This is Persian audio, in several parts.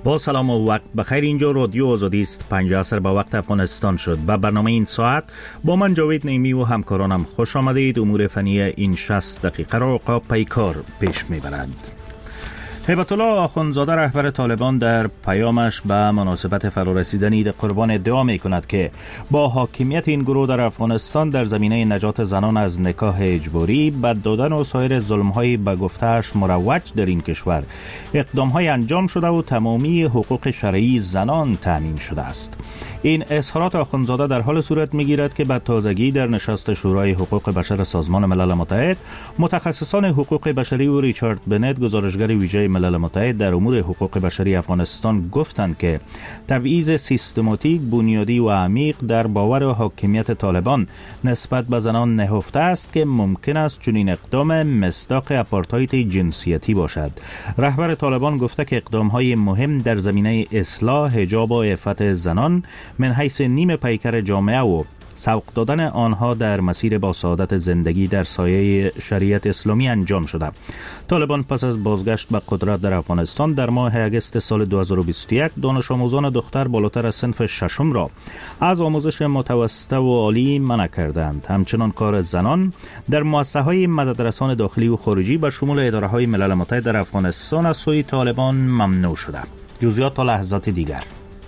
با سلام و وقت بخیر. اینجا رادیو آزادی است. 50 عصر به وقت افغانستان شد و برنامه این ساعت با من جاوید نعیمی و همکارانم خوش آمدید. امور فنی این 60 دقیقه را عقاب پیکار پیش میبرند. هیبت الله آخوندزاده رهبر طالبان در پیامش به مناسبت فرارسیدن عید قربان ادعا می کند که با حاکمیت این گروه در افغانستان در زمینه نجات زنان از نکاح اجباری، بد دادن و سایر ظلم‌های به گفته‌اش مروج در این کشور اقدام‌های انجام شده و تمامی حقوق شرعی زنان تامین شده است. این اظهارات آخوندزاده در حال صورت می‌گیرد که به تازگی در نشست شورای حقوق بشر سازمان ملل متحد متخصصان حقوق بشری و ریچارد بنت گزارشگر ویژه ملل متحد در امور حقوق بشری افغانستان گفتند که تبعیض سیستماتیک، بنیادی و عمیق در باور و حاکمیت طالبان نسبت به زنان نهفته است که ممکن است چنین اقدام مصداق آپارتاید جنسیتی باشد. رهبر طالبان گفته که اقدام‌های مهم در زمینه اصلاح حجاب و عفت زنان من حیث نیم پیکر جامعه و سوق دادن آنها در مسیر با سعادت زندگی در سایه شریعت اسلامی انجام شده. طالبان پس از بازگشت به قدرت در افغانستان در ماه اگست سال 2021 دانش آموزان دختر بالاتر از صنف ششم را از آموزش متوسطه و عالی منع کردند. همچنان کار زنان در مؤسسه‌های مددرسان داخلی و خارجی به شمول اداره‌های ملل متحد در افغانستان از سوی طالبان ممنوع شده. جزئیات تا لحظات دیگر.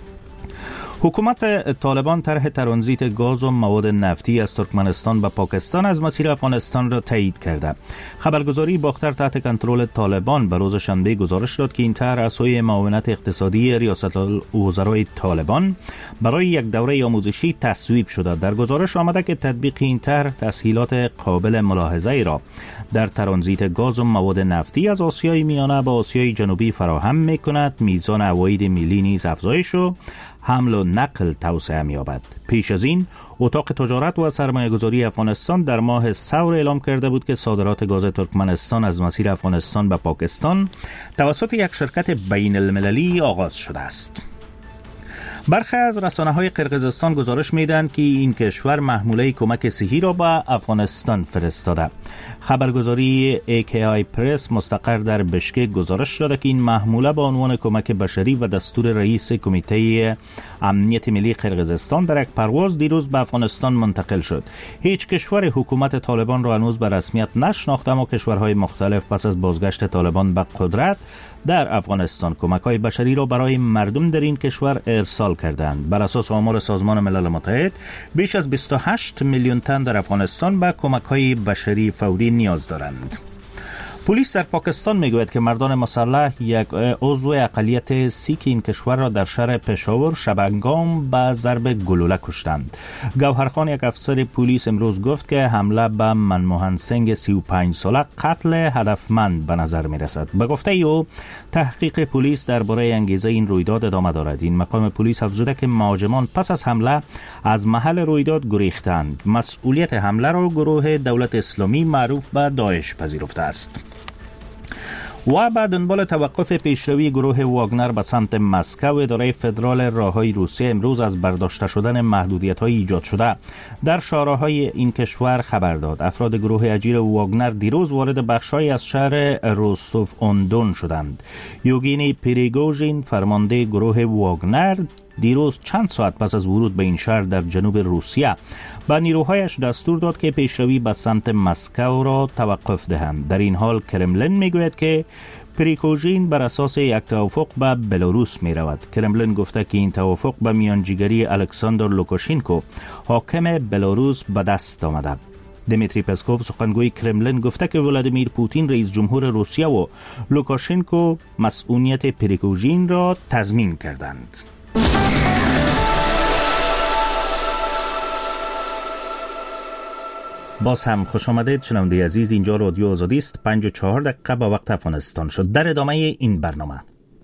حکومت طالبان طرح ترانزیت گاز و مواد نفتی از ترکمنستان به پاکستان از مسیر افغانستان را تایید کرده. خبرگزاری باختر تحت کنترل طالبان به روز شنبه گزارش داد که این طرح از سوی معاونت اقتصادی ریاست الوزرای طالبان برای یک دوره آموزشی تصویب شده. در گزارش آمده که تطبیق این طرح تسهیلات قابل ملاحظه‌ای را در ترانزیت گاز و مواد نفتی از آسیای میانه به آسیای جنوبی فراهم می‌کند. میزان عواید ملی نیز افزایش و حمل و نقل توسعه می‌یابد. پیش از این اتاق تجارت و سرمایه‌گذاری افغانستان در ماه ثور اعلام کرده بود که صادرات گاز ترکمنستان از مسیر افغانستان به پاکستان توسط یک شرکت بین المللی آغاز شده است. برخی از رسانه‌های قرقیزستان گزارش می‌دهند که این کشور محموله کمک صحی را به افغانستان فرستاده. خبرگزاری AKI پرس مستقر در بشکک گزارش داده که این محموله با عنوان کمک بشری و دستور رئیس کمیته امنیت ملی قرقیزستان در یک پرواز دیروز به افغانستان منتقل شد. هیچ کشور حکومت طالبان را هنوز به رسمیت نشناخته، اما کشورهای مختلف پس از بازگشت طالبان به قدرت در افغانستان کمک‌های بشری را برای مردم در این کشور ارسال کردند. بر اساس آمار سازمان ملل متحد بیش از 28 میلیون تن در افغانستان به کمک‌های بشری فوری نیاز دارند. پلیس در پاکستان میگوید که مردان مسلح یک عضو اقلیت سیک این کشور را در شهر پشاور شبانگام به ضرب گلوله کشتند. گوهرخان، یک افسر پلیس، امروز گفت که حمله به منموهن سنگ 35 ساله قتل هدفمند به نظر می رسد. به گفته او تحقیق پلیس درباره انگیزه این رویداد ادامه دارد. این مقام پلیس افزوده که مهاجمان پس از حمله از محل رویداد گریختند. مسئولیت حمله را گروه دولت اسلامی معروف به داعش پذیرفته است. و بعد دنبال توقف پیشروی گروه واگنر به سمت مسکو، اداره فدرال راههای روسیه امروز از برداشته شدن محدودیت‌های ایجاد شده در شهرهای این کشور خبر داد. افراد گروه اجیر واگنر دیروز وارد بخش‌هایی از شهر روستوف اون دون شدند. یوگینی پریگوژین، فرمانده گروه واگنر، دیروز چند ساعت پس از ورود به این شهر در جنوب روسیه به نیروهایش دستور داد که پیشروی به سمت مسکو را توقف دهند. در این حال کرملین میگوید که پریگوژین بر اساس یک توافق به بلاروس می رود. کرملین گفته که این توافق به میانجیگری الکساندر لوکاشنکو حاکم بلاروس به دست آمده. دمیتری پسکوف، سخنگوی کرملین، گفته که ولادیمیر پوتین رئیس جمهور روسیه و لوکاشنکو مسئولیت پریگوژین را تضمین کردند. باز هم خوش آمدید شنونده عزیز. اینجا رادیو آزادی است. 54 دقیقه به وقت افغانستان شد. در ادامه این برنامه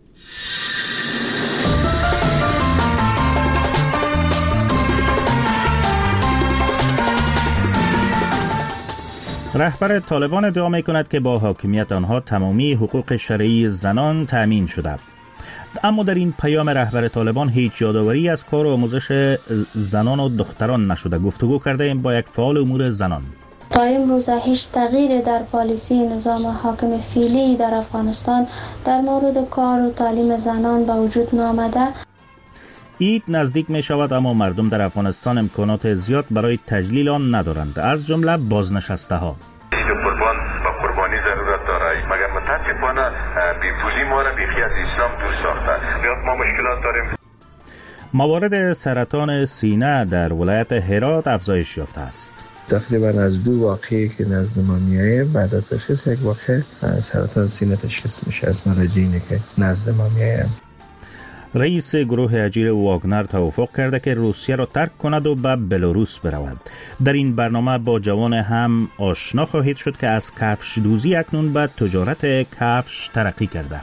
رهبر طالبان ادعا می‌کند که با حاکمیت آنها تمامی حقوق شرعی زنان تأمین شده. اما در این پیام رهبر طالبان هیچ یادآوری از کار و آموزش زنان و دختران نشده. گفتگو کرده ایم با یک فعال امور زنان. تا امروز هیچ تغییری در پالیسی نظام حاکم فعلی در افغانستان در مورد کار و تعلیم زنان به وجود نآمده. عید نزدیک می شود اما مردم در افغانستان امکانات زیاد برای تجلیل آن ندارند، از جمله بازنشسته ها. قربان و قربانی ضرورت داره، مگر متاسفانه بیپولی ما را بیخی از اسلام دور ساخته. زیاد ما مشکلات داریم. موارد سرطان سینه در ولایت هرات افزایش یافته است. تقریبا از 2 واقعی که نزد ما میایه بعد از تشخیص یک واقع سرطان سینه تشخیص میشه از مراجعینی که نزد ما میایه. رئیس گروه اجیر واگنر توافق کرده که روسیه را ترک کند و به بلاروس برود. در این برنامه با جوان هم آشنا خواهید شد که از کفش دوزی اکنون به تجارت کفش ترقی کرده.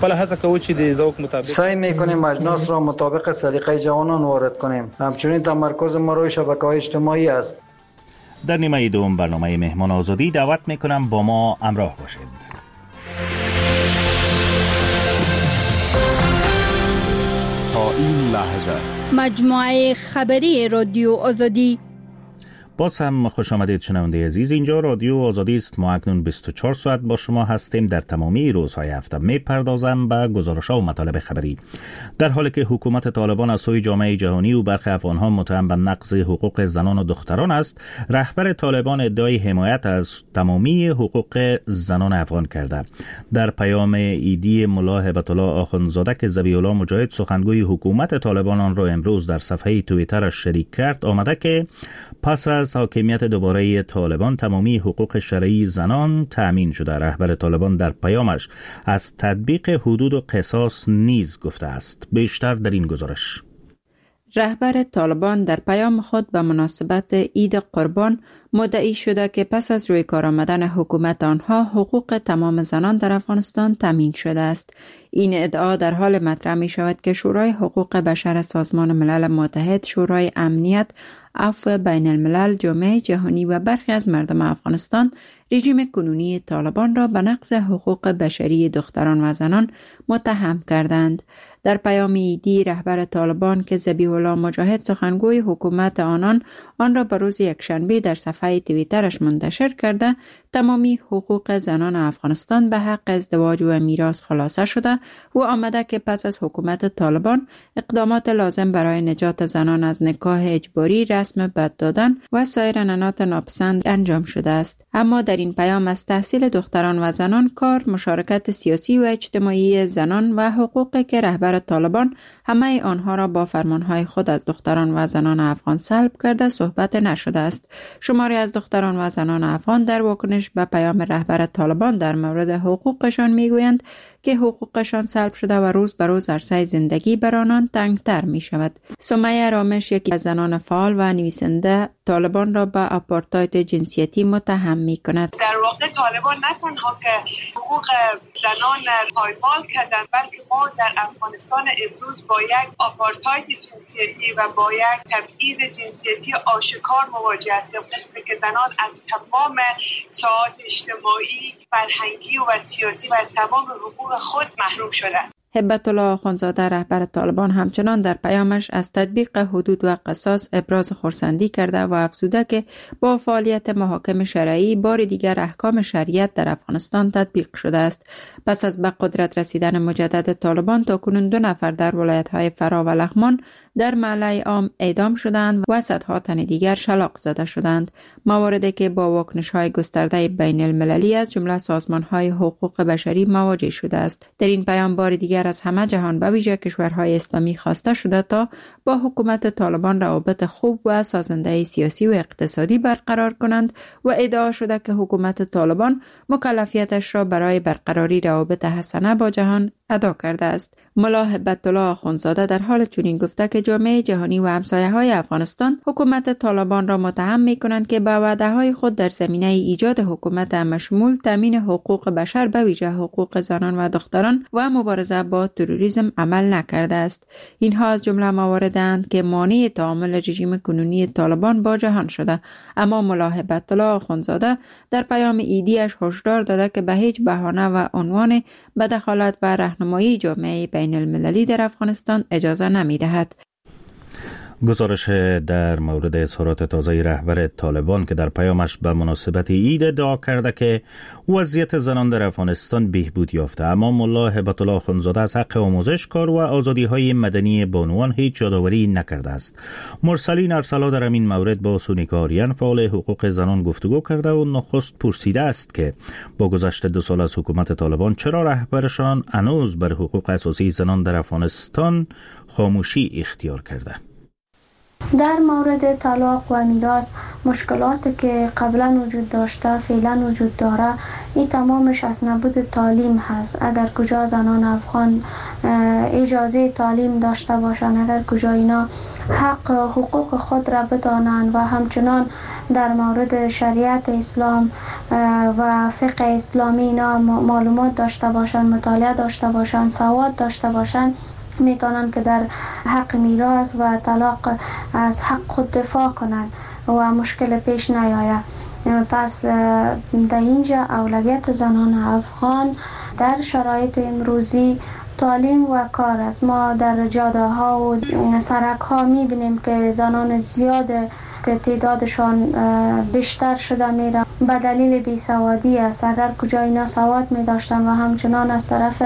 سعی میکنیم اجناس را مطابق سلیقه جوانان وارد کنیم. همچنین تمرکز ما روی شبکه‌های اجتماعی است. در نیمه دوم برنامه مهمان آزادی دعوت میکنم با ما همراه باشید. تا این لحظه مجموعه خبری رادیو آزادی. باز هم خوش آمدید شنونده عزیز، اینجا رادیو آزادی است. ما اکنون 24 ساعت با شما هستیم. در تمامی روزهای هفته میپردازم به گزارش‌ها و مطالب خبری. در حالی که حکومت طالبان از سوی جامعه جهانی و برخی افغان‌ها متهم به نقض حقوق زنان و دختران است، رهبر طالبان ادعای حمایت از تمامی حقوق زنان افغان کرده. در پیام عیدی ملا هبت الله آخوندزاده که ذبیح الله مجاهد سخنگوی حکومت طالبان آن را امروز در صفحه توییترش شریک کرد، آمده که پس از حاکمیت دوباره طالبان تمامی حقوق شرعی زنان تأمین شده. رهبر طالبان در پیامش از تطبیق حدود و قصاص نیز گفته است. بیشتر در این گزارش. رهبر طالبان در پیام خود به مناسبت عید قربان مدعی شده که پس از روی کار آمدن حکومت آنها حقوق تمام زنان در افغانستان تامین شده است. این ادعا در حال مطرح می شود که شورای حقوق بشر سازمان ملل متحد، شورای امنیت، عفو بین الملل، جامعه جهانی و برخی از مردم افغانستان رژیم کنونی طالبان را به نقض حقوق بشری دختران و زنان متهم کردند. در پیام عیدی رهبر طالبان که ذبیح الله مجاهد سخنگوی حکومت آن را به روز یکشنبه در صفحه توییترش منتشر کرده، تمامی حقوق زنان افغانستان به حق ازدواج و میراث خلاصه شده و آمده که پس از حکومت طالبان اقدامات لازم برای نجات زنان از نکاح اجباری، رسم بد دادن و سایر عنعنات ناپسند انجام شده است. اما در این پیام از تحصیل دختران و زنان، کار، مشارکت سیاسی و اجتماعی زنان و حقوقی که رهبر طالبان همه آنها را با فرمانهای خود از دختران و زنان افغان سلب کرده صحبت نشده است. شماری از دختران و زنان افغان در واکنش به پیام رهبر طالبان در مورد حقوقشان میگویند که حقوقشان سلب شده و روز به روز عرصه زندگی بر آنان تنگتر می شود. سمیه رامش، یکی از زنان فعال و نویسنده، طالبان را به آپارتاید جنسیتی متهم می کند. در واقع طالبان نه تنها که حقوق زنان پایمال کردند، بلکه ما در افغانستان امروز با یک آپارتاید جنسیتی و با یک تبعیض جنسیتی آشکار مواجه هستیم، قسمی که زنان از تمام ساعات اجتماعی، فرهنگی و سیاسی و از تمام حقوق خود محروم شدند. هبت الله آخوندزاده رهبر طالبان همچنان در پیامش از تطبیق حدود و قصاص ابراز خرسندی کرده و افزوده که با فعالیت محاکم شرعی بار دیگر احکام شریعت در افغانستان تطبیق شده است. پس از به قدرت رسیدن مجدد طالبان تاکنون 2 نفر در ولایت‌های فرا و لغمان در معله عام اعدام شدند و صدها تن دیگر شلاق زده شدند. مواردی که با واکنش‌های گسترده بین المللی از جمله سازمان‌های حقوق بشری مواجه شده است. در این پیام بار دیگر از همه جهان به ویژه کشورهای اسلامی خواسته شده تا با حکومت طالبان روابط خوب و سازنده سیاسی و اقتصادی برقرار کنند و ادعا شده که حکومت طالبان مکلفیتش را برای برقراری روابط حسنه با جهان ادا کرده است. ملا هبت الله آخوندزاده در حال چنین گفته که جامعه جهانی و همسایه‌های افغانستان حکومت طالبان را متهم می‌کنند که به وعده‌های خود در زمینه ایجاد حکومت مشمول تامین حقوق بشر به ویژه حقوق زنان و دختران و مبارزه با تروریسم عمل نکرده است. اینها از جمله مواردند که مانع تعامل رژیم کنونی طالبان با جهان شده. اما ملا هبت الله آخوندزاده در پیام عیدیش هشدار داده که به هیچ بهانه و عنوان به دخالت و راهنمایی جامعه بین المللی در افغانستان اجازه نمی دهد. گزارش در مورد اظهارات تازه رهبر طالبان که در پیامش به مناسبت عید ادعا کرده که وضعیت زنان در افغانستان بهبود یافته، اما ملا هبت الله اخوندزاده از حق آموزش، کار و آزادی‌های مدنی بانوان هیچ یادآوری نکرده است. مرسلین ارسلا در این مورد با سونیکا آریان فعال حقوق زنان گفتگو کرده و نخست پرسیده است که با گذشت 2 سال از حکومت طالبان چرا رهبرشان هنوز بر حقوق اساسی زنان در افغانستان خاموشی اختیار کرده. در مورد طلاق و میراث مشکلاتی که قبلا وجود داشته فعلا وجود داره، این تمامش از نبود تعلیم هست. اگر کجا زنان افغان اجازه تعلیم داشته باشند، اگر کجا اینا حقوق خود را بدانند و همچنان در مورد شریعت اسلام و فقه اسلامی اینا معلومات داشته باشند، مطالعه داشته باشند، سواد داشته باشند، میتونن که در حق میراث و طلاق از حق خود دفاع کنن و مشکل پیش نیاید. پس در اینجا اولویت زنان افغان در شرایط امروزی تعلیم و کار است. ما در جاده ها و سرک ها میبینیم که زنان زیاد که تعدادشان بیشتر شده میره به دلیل بیسوادی است. اگر کجا اینا سواد می داشتن و همچنان از طرف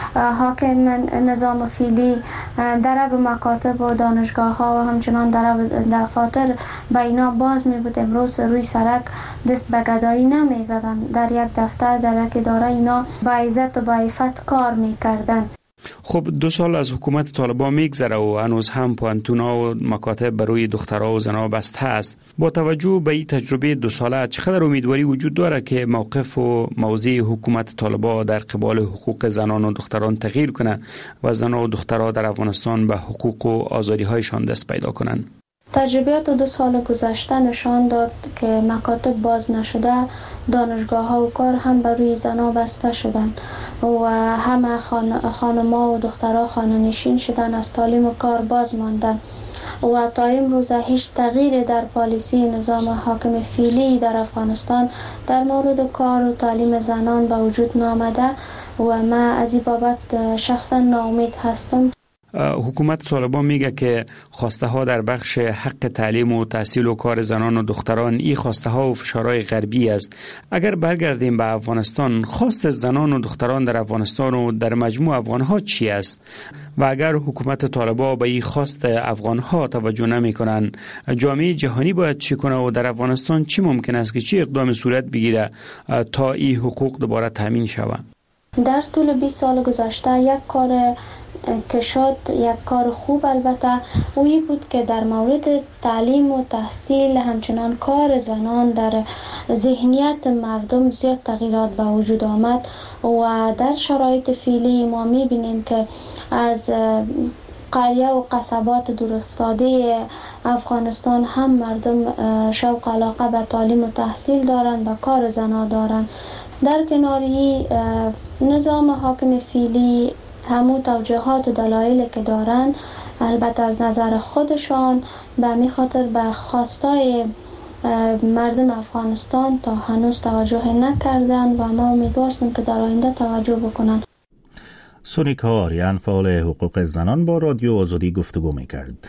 حاکم نظام فعلی درب مکاتب و دانشگاه ها و همچنان درب دفاتر به اینا باز می بود، امروز روی سرک دست به گدایی نمی زدن. در یک دفتر، در یک اداره اینا با عزت و با عفت کار می کردن. خب 2 سال از حکومت طالبان میگذره و هنوز هم پوانتونا و مکاتب برای دخترها و زنها بسته است. با توجه به این تجربه 2 ساله چقدر امیدواری وجود داره که موقف و موضع حکومت طالبان در قبال حقوق زنان و دختران تغییر کنه و زنها و دخترها در افغانستان به حقوق و آزادی هایشان دست پیدا کنن؟ تجربیات 2 سال گذشته نشان داد که مکاتب باز نشده، دانشگاه ها و کار هم بر روی زنها بسته شدن و همه خانم‌ها و دخترها خانه نشین شدن، از تعلیم و کار باز ماندن و تا امروز هیچ تغییر در پالیسی نظام حاکم فعلی در افغانستان در مورد کار و تعلیم زنان به وجود نآمده و من از این بابت شخصا ناامید هستم. حکومت طالبان میگه که خواسته ها در بخش حق تعلیم و تحصیل و کار زنان و دختران این خواسته ها و فشارهای غربی است. اگر برگردیم به افغانستان، خواست زنان و دختران در افغانستان و در مجموع افغان ها چی است؟ و اگر حکومت طالبان به این خواست افغان ها توجه نمی کنن، جامعه جهانی باید چی کنه و در افغانستان چی ممکن است که چی اقدام صورت بگیره تا این حقوق دوباره تامین شود؟ در طول 20 سال گذشته یک کار که شد، یک کار خوب البته اویی بود که در مورد تعلیم و تحصیل همچنان کار زنان در ذهنیت مردم زیاد تغییرات به وجود آمد و در شرایط فعلی ما میبینیم که از قریه و قصبات دورافتاده افغانستان هم مردم شوق علاقه به تعلیم و تحصیل دارند، به کار زنان دارند. در کناری نظام حاکم فعلی همون توجهات و دلایلی که دارن البته از نظر خودشان به می خاطر به خواستای مردم افغانستان تا هنوز توجه نکردن و ما امیدواریم که در آینده توجه بکنن. سونیکا آریان فعال حقوق زنان با رادیو آزادی گفتگو می‌کرد.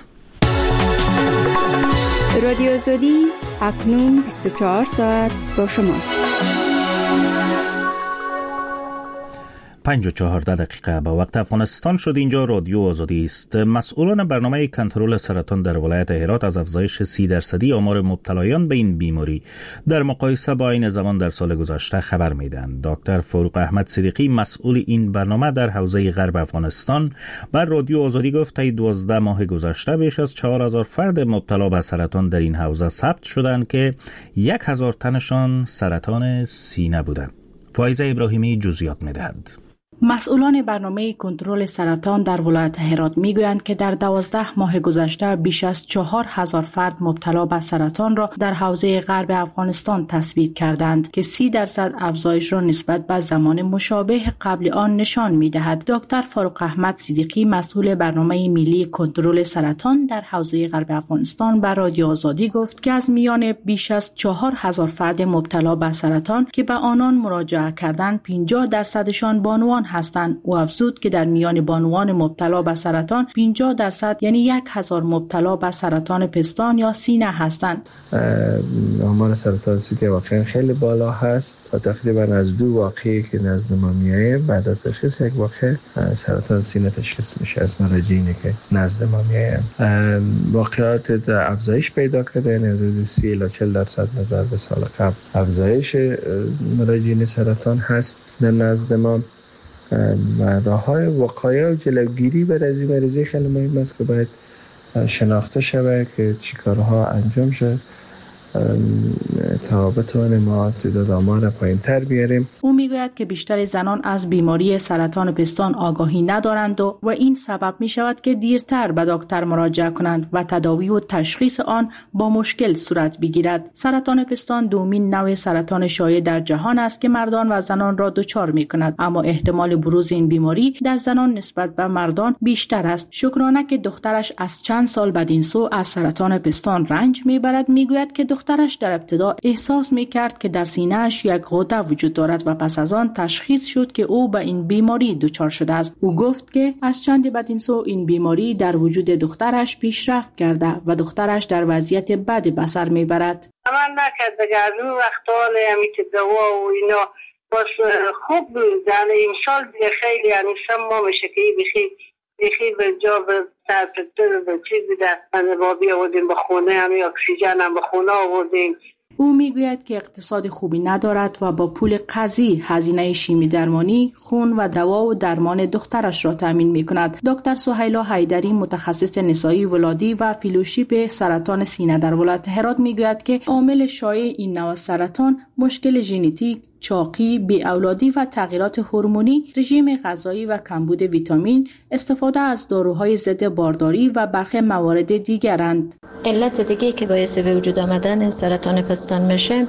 رادیو آزادی اکنون 24 ساعت با شماست. 5:14 به وقت افغانستان شد. اینجا رادیو آزادی است. مسئولان برنامه کنترل سرطان در ولایت هرات از افزایش 30% آمار مبتلایان به این بیماری در مقایسه با این زمان در سال گذشته خبر میدهند. دکتر فاروق احمد صدیقی مسئول این برنامه در حوزه غرب افغانستان بر رادیو آزادی گفت تا 12 ماه گذشته بیش از 4000 فرد مبتلا به سرطان در این حوزه ثبت شدند که 1000 تنشان سرطان سینه بوده. فایزه ابراهیمی جزئیات میدهد. مسئولان برنامه کنترل سرطان در ولایت هرات میگویند که در 12 ماه گذشته بیش از 4000 فرد مبتلا به سرطان را در حوزه غرب افغانستان تثبیت کردند که 30% افزایش را نسبت به زمان مشابه قبل آن نشان میدهد. دکتر فاروق احمد صدیقی مسئول برنامه ملی کنترل سرطان در حوزه غرب افغانستان به رادیو آزادی گفت که از میان بیش از 4000 فرد مبتلا به سرطان که به آنان مراجعه کردند 50% بانوان هستند. او افزود که در میان بانوان مبتلا به سرطان 50% یعنی 1000 مبتلا به سرطان پستان یا سینه هستند. آمار سرطان سینه واقعا خیلی بالا هست و تقریبا از 2 واقعی که نزد ما میایه بعد از تشخیص یک واقع سرطان سینه تشخیص میشه از مراجعینی که نزد ما میایه. واقعات افزایش پیدا کرده، یعنی حدود 30 الی 40% نظر به سال قبل افزایش مراجعین سرطان هست در نزد ما و راه‌های وقایع و جلوگیری بر از این مریضی خیلی مهم است که باید شناخته شود که چی کارها انجام شد تا بتوانیم ما تعداد آمار را پایین‌تر بیاریم. او میگوید که بیشتر زنان از بیماری سرطان پستان آگاهی ندارند و این سبب می شود که دیرتر به دکتر مراجعه کنند و تداوی و تشخیص آن با مشکل صورت بگیرد. سرطان پستان دومین نوع سرطان شایع در جهان است که مردان و زنان را دچار می کند، اما احتمال بروز این بیماری در زنان نسبت به مردان بیشتر است. شکرانه که دخترش از چند سال بدین سو از سرطان پستان رنج میبرد، میگوید که دخترش در ابتدا احساس میکرد که در سینه‌اش یک غده وجود دارد و پس از آن تشخیص شد که او به این بیماری دچار شده است. او گفت که از چند بعد این سو این بیماری در وجود دخترش پیشرفت کرده و دخترش در وضعیت بد به سر میبرد. من نکرد دیگه از اون وقتا همی که دوا و اینا بس خوب یعنی امسال دیگه خیلی یعنی سم میشه که بخی به جا به سرپتر به چیزی دستن با بیاودیم به خونه، همی اکسیژن هم به خونه آوردیم. او میگوید که اقتصاد خوبی ندارد و با پول قرضی هزینه شیمی درمانی، خون و دوا و درمان دخترش را تامین میکند. دکتر سهیلا حیدری متخصص نسایی ولادی و فیلوشیپ سرطان سینه در ولایت هرات میگوید که عامل شایع این نوع سرطان مشکل ژنتیک، چاقی، بی‌اولادی و تغییرات هورمونی، رژیم غذایی و کمبود ویتامین، استفاده از داروهای ضد بارداری و برخی موارد دیگرند. علت دیگه که باعث به وجود آمدن سرطان پستان میشه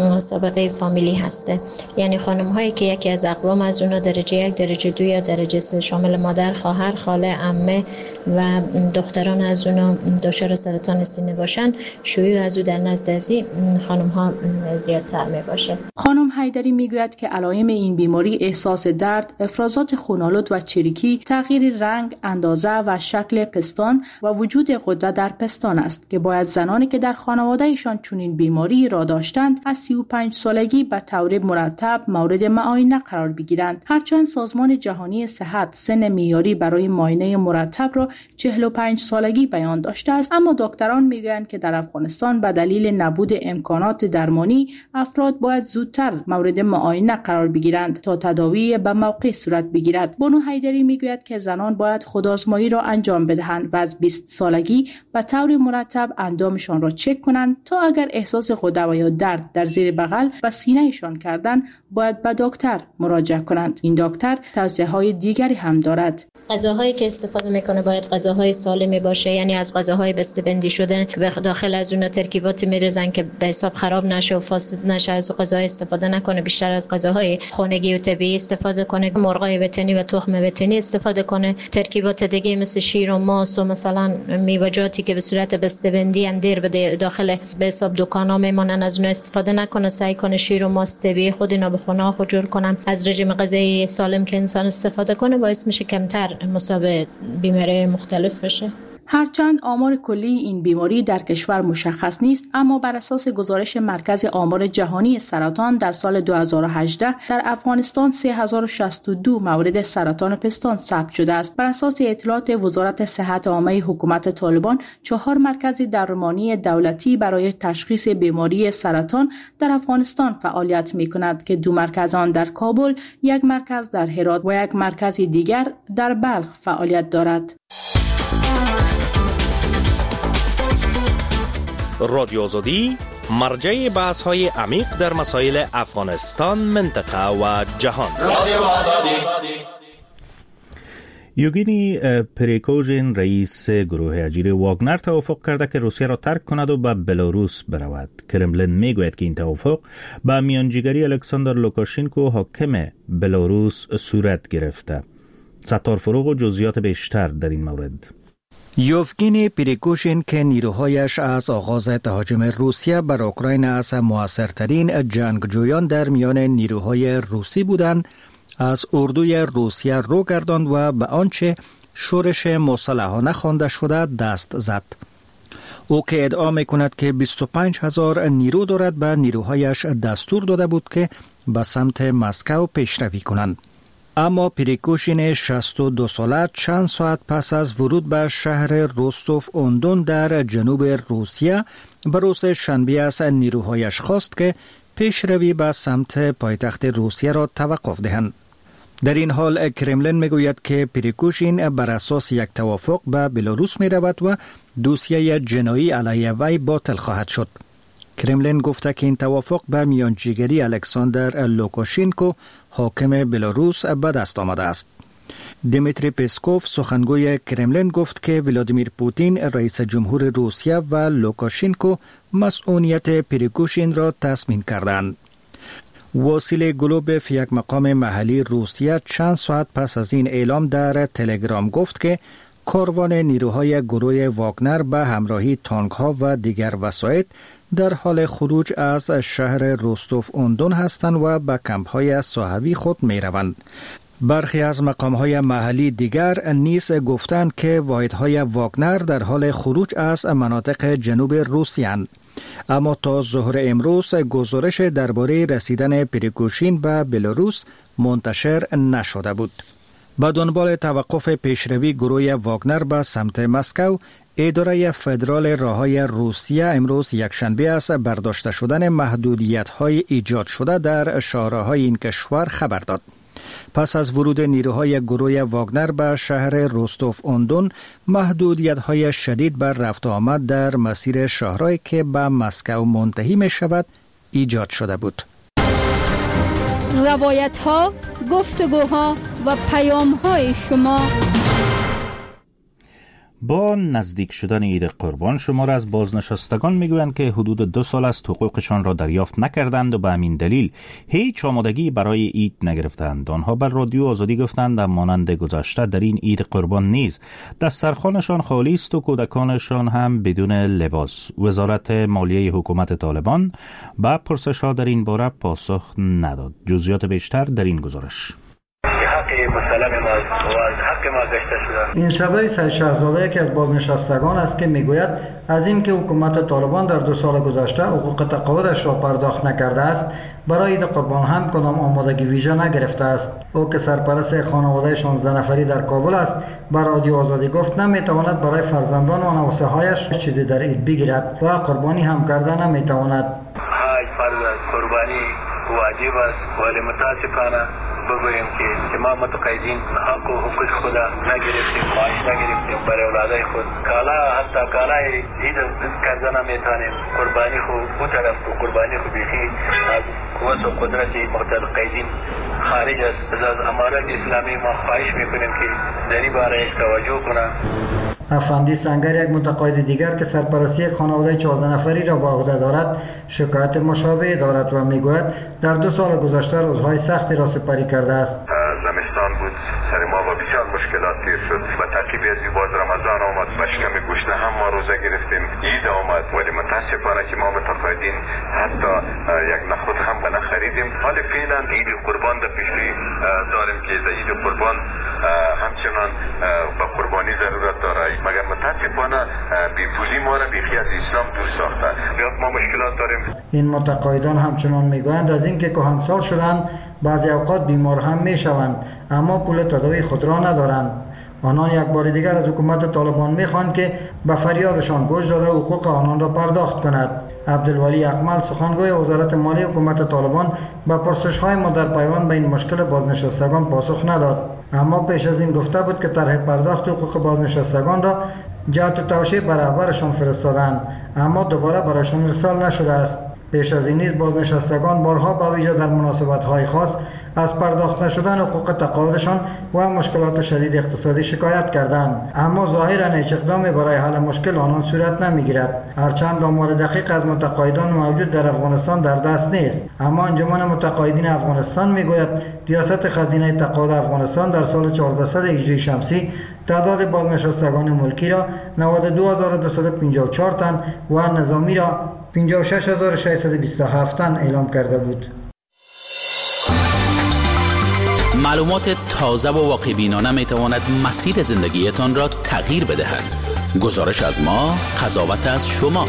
سابقه فامیلی هسته، یعنی خانم هایی که یکی از اقوام از اونا درجه 1 درجه 2 یا درجه 3 شامل مادر، خواهر، خاله، عمه و دختران از اونا دچار سرطان سینه باشن، شیوع از او در نزد از خانم ها زیادتر می باشه. خانم حیدری میگوید که علائم این بیماری احساس درد، افرازات خونالود و چریکی، تغییر رنگ، اندازه و شکل پستان و وجود غده در پستان است که باید زنانی که در خانوادهشان چنین بیماری را داشتند از 35 سالگی به طور مرتب مورد معاینه قرار بگیرند. هرچند سازمان جهانی صحت سن معیاری برای معاینه مرتب را 45 سالگی بیان داشته است، اما دکتران میگویند که در افغانستان به دلیل نبود امکانات درمانی افراد باید زودتر مورد معاینه قرار بگیرند تا تداوی به موقع صورت بگیرد. بانو حیدری میگوید که زنان باید خودآزمایی را انجام بدهند و از 20 سالگی به طور مرتب اندامشان را چک کنند تا اگر احساس غده و یا درد در زیر بغل و سینه‌شان کردن باید به دکتر مراجعه کنند. این دکتر توصیه‌های دیگری هم دارد. غذاهایی که استفاده میکنه باید غذاهای سالمی باشه، یعنی از غذاهای بسته‌بندی شده که به داخل از اون ترکیباتی میریزن که به حساب خراب نشه و فاسد نشه، از اون غذاهای استفاده نکنه، بیشتر از غذاهای خانگی و طبیعی استفاده کنه، مرغای وطنی و تخم وطنی استفاده کنه. ترکیبات دیگه مثل شیر و ماست و مثلا میوه‌جاتی که به صورت بسته‌بندی هم دیر به داخل به حساب دکانا میمونن از اون استفاده نکنه. سعی کنه شیر و ماست طبیعی خود اینا به خونه جور کنم. از رژیم غذایی سالم که انسان استفاده کنه باعث میشه کمتر مصاب بیماری مختلف بشه. هرچند آمار کلی این بیماری در کشور مشخص نیست، اما بر اساس گزارش مرکز آمار جهانی سرطان در سال 2018 در افغانستان 3062 مورد سرطان پستان ثبت شده است. بر اساس اطلاعات وزارت صحت عامه حکومت طالبان، 4 مرکز درمانی دولتی برای تشخیص بیماری سرطان در افغانستان فعالیت می‌کند که 2 مرکز آن در کابل، 1 مرکز در هرات و 1 مرکز دیگر در بلخ فعالیت دارد. رادیو آزادی مرجع بحث‌های عمیق در مسائل افغانستان، منطقه و جهان. رادیو آزادی. یوگینی پریگوژین رئیس گروه اجیر واگنر توافق کرده که روسیه را ترک کند و به بلاروس برود. کرملین میگوید که این توافق با میانجیگری الکساندر لوکاشنکو حاکم بلاروس صورت گرفته. ستار فروغ و جزئیات بیشتر در این مورد. یوگینی پریگوژین که نیروهایش از آغاز تهاجم روسیه بر اوکراین از موثرترین جنگجویان در میان نیروهای روسی بودند، از اردوی روسیه رو گرداند و به آنچه شورش مسلحانه خوانده شده دست زد. او که ادعا میکند که 25,000 نیرو دارد به نیروهایش دستور داده بود که به سمت مسکو پیشروی کنند. اما پریگوژین 62 ساله چند ساعت پس از ورود به شهر روستوف اوندون در جنوب روسیه به روز شنبه از نیروهایش خواست که پیشروی به سمت پایتخت روسیه را توقف دهند. در این حال کرملین میگوید که پریگوژین بر اساس یک توافق به بلاروس می رود و دوسیه جنایی علیه وی باطل خواهد شد. کرملین گفته که این توافق به میانجیگری الکساندر لوکاشینکو حاکم بلاروس به دست آمده است. دیمیتری پسکوف سخنگوی کرملین گفت که ولادیمیر پوتین رئیس جمهور روسیه و لوکاشینکو مسئولیت پریگوژین را تضمین کردند. وسیله گلوبف یک مقام محلی روسیه چند ساعت پس از این اعلام در تلگرام گفت که کاروان نیروهای گروه واگنر به همراهی تانک‌ها و دیگر وسایط در حال خروج از شهر روستوف اوندون هستند و به کمپ‌های صحوی خود می‌روند. برخی از مقام‌های محلی دیگر نیز گفتند که واحدهای واگنر در حال خروج از مناطق جنوب روسیه اند. اما تا ظهر امروز گزارش درباره رسیدن پریگوژین به بلاروس منتشر نشده بود. به دنبال توقف پیشروی گروه واگنر به سمت مسکو، اداره فدرال راههای روسیه امروز یکشنبه از برداشته شدن محدودیت‌های ایجاد شده در شهرهای این کشور خبر داد. پس از ورود نیروهای گروه واگنر به شهر روستوف اوندون، محدودیت‌های شدید بر رفت و آمد در مسیر شهرهایی که به مسکو منتهی می شود ایجاد شده بود. روایت‌ها، گفتگوها و پیام‌های شما. با نزدیک شدن عید قربان شمار از بازنشستگان میگویند که حدود 2 سال است حقوقشان را دریافت نکردند و به همین دلیل هیچ آمادگی برای عید نگرفتند. آنها بر رادیو آزادی گفتند مانند گذشته در این عید قربان نیز دسترخوانشان خالی است و کودکانشان هم بدون لباس. وزارت مالیه حکومت طالبان به پرسش‌ها در این باره پاسخ نداد. جزئیات بیشتر در این گزارش. این شبه سید شهزاده یکی از بازنشستگان است که میگوید از اینکه حکومت طالبان در 2 سال گذشته حقوق تقاعدش را پرداخت نکرده است، برای عید قربان هم کدام آمادگی ویژه نگرفته است. او که سرپرست خانواده 16 نفری در کابل است، بر رادیو آزادی گفت نمیتواند برای فرزندان و نواسه‌هایش چیزی در عید بگیرد و قربانی هم کرده نمیتواند. فرض قربانی واجب است ولی متاسفانه بگوییم که ما متقاعدین حق و حقوق خود نگرفتیم، معاش نگرفتیم برای اولادای خود. کالا حتی کالای عید کرده نمیتونیم. قربانی خود او طرف و قربانی خود بیخی از قوت و قدرت متقاعدین خارج است. از امارت اسلامی ما خواهش میکنیم که در این باره توجه کنند. افندی سنگر یک متقاعد دیگر که سرپرستی خانواده 14 نفری را به عهده دارد شکایت مشابه دارد و میگوید در 2 سال گذشته روزهای سختی را سپری کرده است. زمستان بود، سر ما با بسیار مشکلات پیر شد و ترتیب از باز رمضان آمد و شکم گوشت هم ما روزه گرفتیم، عید آمد ولی متاسفانه که ما متقاعدین حتی یک نخود هم به نخریدیم. حال فعلا عید قربان در پیشروی داریم که در عید قربان همچنان به قربانی ضرورت داره، مگر متاسفانه بیپولی ما را بیخی از اسلام دور ساخته. ما مشکلات داریم. این متقاعدان همچنان میگویند از اینکه کهنسال شدند بعضی اوقات بیمار هم میشوند اما پول تداوی خود را ندارند. آنان یک بار دیگر از حکومت طالبان میخواهند که به فریادشان گوش داده حقوق آنان را پرداخت کند. عبدالولی اکمل سخنگوی وزارت مالیه حکومت طالبان به پرسش‌های ما در پیوند به این مشکل بازنشستگان پاسخ نداد، اما پیش از این گفته بود که طرح پرداخت حقوق بازنشستگان را جهت توشیح برابرشان فرستادند اما دوباره برایشان ارسال نشده است. پیش از این نیز بازنشستگان بارها به ویژه در مناسبت‌های خاص از پرداخت نشدن حقوق تقاعدشان و مشکلات شدید اقتصادی شکایت کردند، اما ظاهراً هیچ اقدامی برای حل مشکل آنان صورت نمیگیرد. هرچند آمار دقیق از متقاعدان موجود در افغانستان در دست نیست، اما انجمن متقاعدین افغانستان میگوید ریاست خزینه تقاعد افغانستان در سال 1400 هجری شمسی تعداد بازنشستگان ملکی را 92254 تن و نظامی را 56627 تن اعلام کرده بود. معلومات تازه و واقع بینانه می تواند مسیر زندگیتان را تغییر بدهد. گزارش از ما، قضاوت از شما.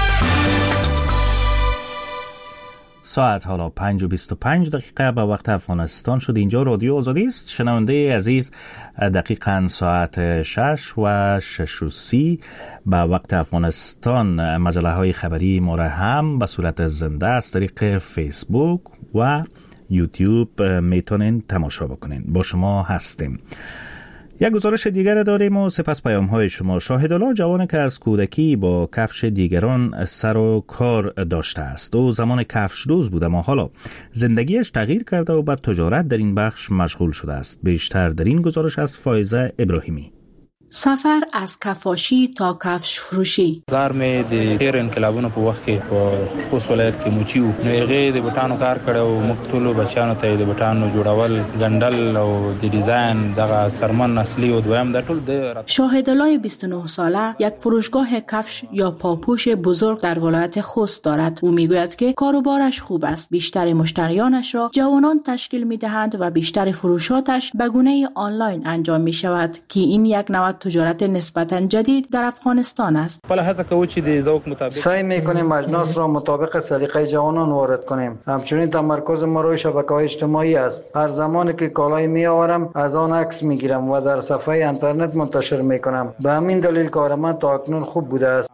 ساعت حالا 5:25 به وقت افغانستان شد. اینجا رادیو آزادی است. شنونده عزیز، دقیقاً ساعت 6:30 به وقت افغانستان مجله های خبری ما را هم به صورت زنده از طریق فیسبوک و یوتیوب میتونین تماشا بکنین. با شما هستیم. یک گزارش دیگر داریم و سپس پیام های شما. شاهدالله جوانی که از کودکی با کفش دیگران سر و کار داشته است. او زمان کفش دوز بود، اما حالا زندگیش تغییر کرده و به تجارت در این بخش مشغول شده است. بیشتر در این گزارش از فایزه ابراهیمی. سفر از کفاشی تا کفش فروشی. دار مې د تیر انقلابونو په وخت کې په خوست ولایت کې موچی وو، نو هغه د بوټانو کار کړو او موږ ټول بچیانو ته د بوټانو جوړول، ګنډل او د ډیزاین دغه سرمن اصلي او دویم د ټول د شاهدالله 29 ساله یک فروشگاه کفش یا پاپوش بزرگ در ولایت خوست دارد. او میگوید که کاروبارش خوب است. بیشتر مشتریانش را جوانان تشکیل میدهند و بیشتر فروشاتش به گونه آنلاین انجام می شود که این یک نوع تجارت نسبتاً جدید در افغانستان است. سعی می‌کنیم اجناس را مطابق سلیقه جوانان وارد کنیم. همچنین تمرکز ما روی شبکه‌های اجتماعی است. هر زمانی که کالای می‌آورم از آن عکس می‌گیرم و در صفحه اینترنت منتشر می‌کنم. به همین دلیل کار من تا اکنون خوب بوده است.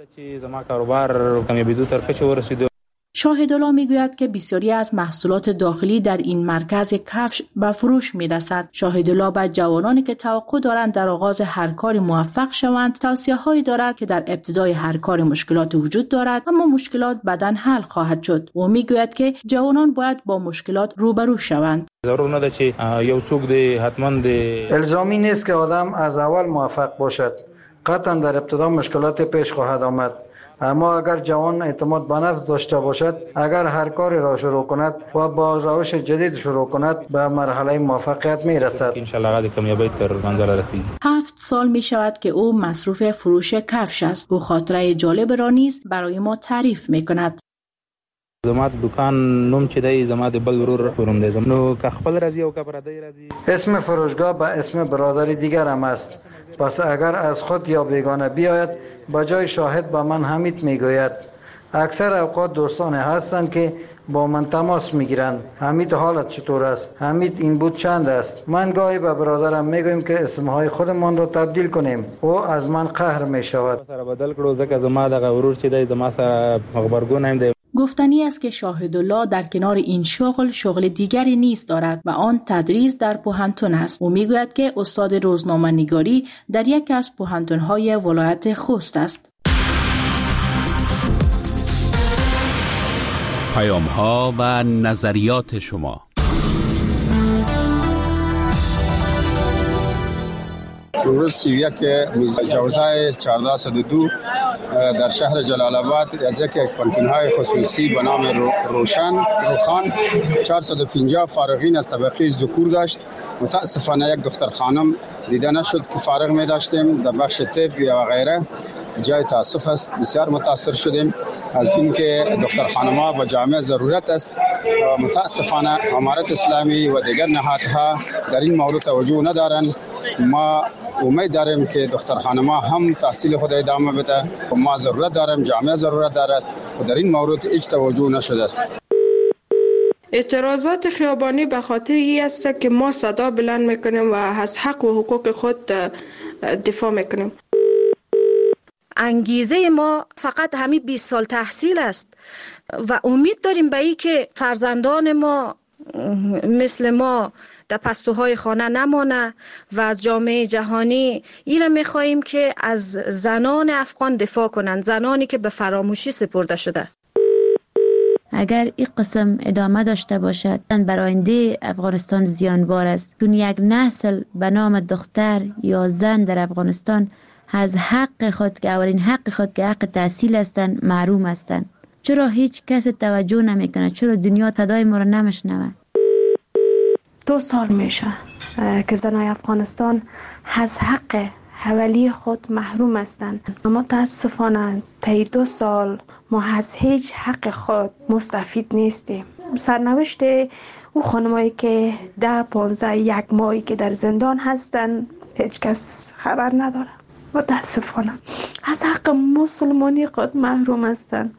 شاهدالله میگوید که بسیاری از محصولات داخلی در این مرکز کفش به فروش میرسد. شاهدالله به جوانانی که توقع دارند در آغاز هر کاری موفق شوند توصیه‌هایی دارد که در ابتدای هر کار مشکلات وجود دارد، اما مشکلات بعداً حل خواهد شد. او میگوید که جوانان باید با مشکلات روبرو شوند. الزامی نیست که آدم از اول موفق باشد. قطعاً در ابتدا مشکلات پیش خواهد آمد، اما اگر جوان اعتماد به نفس داشته باشد، اگر هر کاری را شروع کند و با روش جدید شروع کند، به مرحله موفقیت می رسد. 7 سال می شود که او مصروف فروش کفش است. او خاطره جالب را نیز برای ما تعریف می کند. زما د دکان نوم چې دی زما د بل ورور فروم دی، نو که خپل راځي او که پردی راځي. اسم فروشگاه به اسم برادری دیگر هم است. پس اگر از خود یا بیگانه بیاید، با جای شاهد به من حمید میگوید. اکثر اوقات دوستانه هستند که با من تماس میگیرند. حمید حالت چطور است؟ حمید این بود چند است؟ من گاهی به برادرم میگویم که اسمهای خودمان را تبدیل کنیم. او از من قهر میشود. سره بدل کړو ځکه زما د ورور چې دی د ما سره خبرګون هم دی. گفتنی است که شاهدالله در کنار این شغل دیگری نیز دارد و آن تدریس در پوهنتون است. او میگوید که استاد روزنامه نگاری در یکی از پوهنتون‌های ولایت خوست است. پیام‌ها و نظریات شما. روز 31 جوزای 1402 در شهر جلال آباد از یکی از پانتون‌های خصوصی به نام روخان 450 فارغین از طبقه ذکور داشت. متاسفانه یک دختر خانم دیده نشد که فارغ می داشتیم در بخش طب و غیره. جای تاسف است. بسیار متاثر شدیم از اینکه دختر خانم‌ها با جامعه ضرورت است. متاسفانه امارت اسلامی و دیگر نهادها در این مورد توجه ندارند. ما امید داریم که دختر خانم‌ها هم تحصیل خود ادامه بده. ما ضرورت داریم، جامعه ضرورت دارد و در این مورد هیچ توجه نشده است. اعتراضات خیابانی به خاطر این است که ما صدا بلند میکنیم و از حق و حقوق خود دفاع میکنیم. انگیزه ما فقط همین 20 سال تحصیل است و امید داریم به این که فرزندان ما مثل ما در پستوهای خانه نمانه و از جامعه جهانی ایره میخواییم که از زنان افغان دفاع کنند، زنانی که به فراموشی سپرده شده. اگر این قسم ادامه داشته باشد بر آینده افغانستان زیانبار است، چون یک نسل به نام دختر یا زن در افغانستان از حق خود که اولین حق خود که حق تحصیل هستند محروم هستند. چرا هیچ کس توجه نمیکنه؟ چرا دنیا صدای ما را نمیشنوه؟ 2 سال میشه که زنای افغانستان از حق حوالی خود محروم هستند. متاسفانه طی 2 سال ما از هیچ حق خود مستفید نیستیم. سرنوشت او خانمایی که 10 15 1 ماهی که در زندان هستن هیچ کس خبر نداره. متاسفانه از حق مسلمانی خود محروم هستند.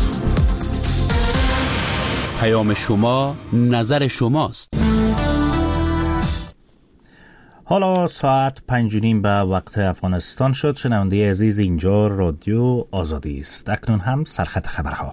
پیام شما، نظر شماست. حالا ساعت 5:30 به وقت افغانستان شد. شنونده عزیز، اینجا رادیو آزادی است. اکنون هم سرخط خبرها.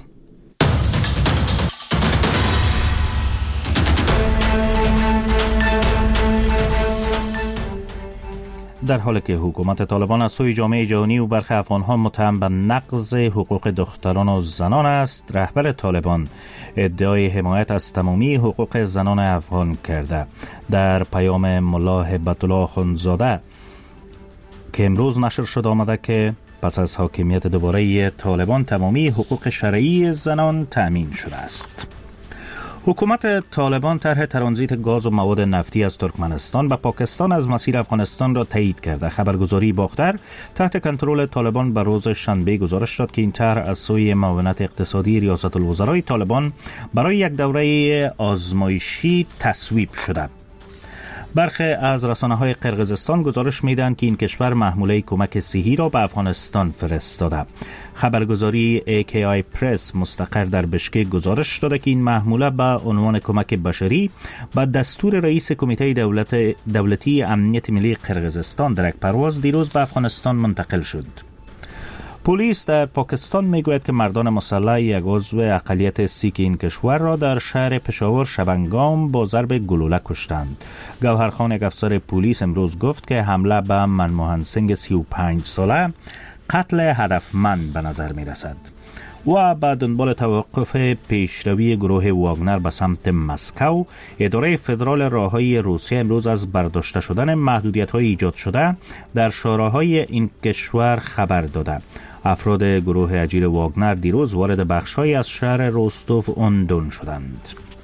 در حالی که حکومت طالبان از سوی جامعه جهانی و برخی افغانها متهم به نقض حقوق دختران و زنان است، رهبر طالبان ادعای حمایت از تمامی حقوق زنان افغان کرده. در پیام ملا هیبت الله اخندزاده که امروز نشر شد آمده که پس از حاکمیت دوباره طالبان تمامی حقوق شرعی زنان تأمین شده است. حکومت طالبان طرح ترانزیت گاز و مواد نفتی از ترکمنستان به پاکستان از مسیر افغانستان را تایید کرده. خبرگزاری باختر تحت کنترل طالبان به روز شنبه گزارش داد که این طرح از سوی معاونت اقتصادی ریاست الوزرای طالبان برای یک دوره آزمایشی تصویب شده. برخی از رسانه‌های قرقیزستان گزارش می‌دهند که این کشور محموله کمک صحی را به افغانستان فرستاده. خبرگزاری AKI پرس مستقر در بشکک گزارش داده که این محموله به عنوان کمک بشری به دستور رئیس کمیته دولتی امنیت ملی قرقیزستان در یک پرواز دیروز به افغانستان منتقل شد. پلیس در پاکستان میگوید که مردان مسلح یک عضو اقلیت سیک این کشور را در شهر پشاور شبنگام با ضرب گلوله کشتند. گوهرخان، یک افسر پلیس، امروز گفت که حمله به منموهن سنگ 35 ساله قتل هدفمند به نظر می رسد. و به دنبال توقف پیشروی گروه واگنر به سمت مسکو، اداره فدرال راههای روسیه امروز از برداشته شدن محدودیت‌های ایجاد شده در شوراهای این کشور خبر داده. افراد گروه اجیر واگنر دیروز وارد بخش‌هایی از شهر روستوف اون دون شدند.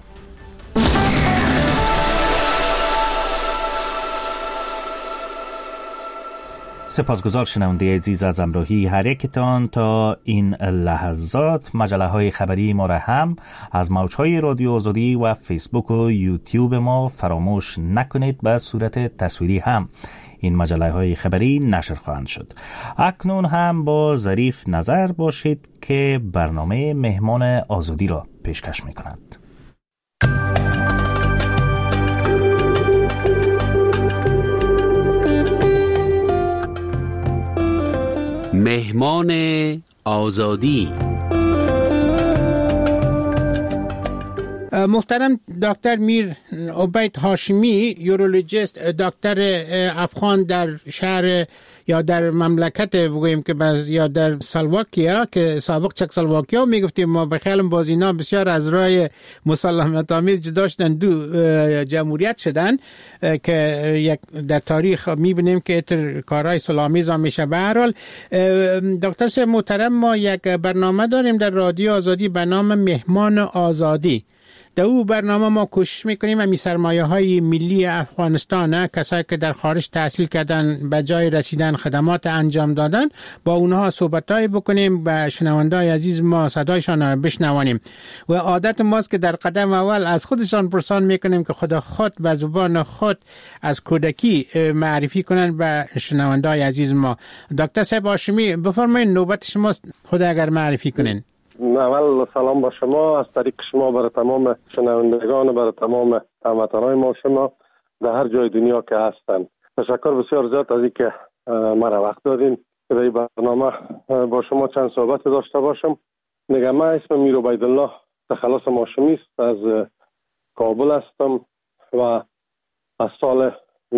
سپاسگزار شنونده عزیز از همراهی هر یکتان تا این لحظات. مجله های خبری ما را هم از موجهای رادیو آزادی و فیسبوک و یوتیوب ما فراموش نکنید. به صورت تصویری هم این مجله های خبری نشر خواهند شد. اکنون هم با ظریف نظر باشید که برنامه مهمان آزادی را پیشکش می کند. مهمان آزادی. محترم دکتر میر عبید هاشمی، یورولوژیست، دکتر افغان در شهر یا در مملکت بگوییم که یا در سلواکیا که سابق چکسلواکیا میگفتیم ما، به خیالم باز اینا بسیار از راه مسالمت آمیز جدا شدن، دو جمهوریت شدن که یک در تاریخ میبینیم که کارهای صلح‌آمیز میشه. به هر حال دکتر صاحب محترم، ما یک برنامه داریم در رادیو آزادی به نام مهمان آزادی. در او برنامه ما کوشش میکنیم امی سرمایه های ملی افغانستان، کسایی که در خارج تحصیل کردن به جای رسیدن خدمات انجام دادن، با اونها صحبتای بکنیم، به شنوندای عزیز ما صدایشان بشنوانیم. و عادت ماست که در قدم اول از خودشان پرسان میکنیم که خود به زبان خود از کودکی معرفی کنن به شنوندای عزیز ما. دکتر صاحب هاشمی، بفرمایید، نوبت شماست، خود اگر معرفی کنین. اول سلام با شما از طریق شما برای تمام شنوندگان، برای تمام هموطنان ما شما در هر جای دنیا که هستند. تشکر بسیار زیاد از اینکه مرا وقت دادین که در این برنامه با شما چند صحبت داشته باشم. میگم من اسمم میر عبیدالله تخلص هاشمی است، از کابل هستم و از سال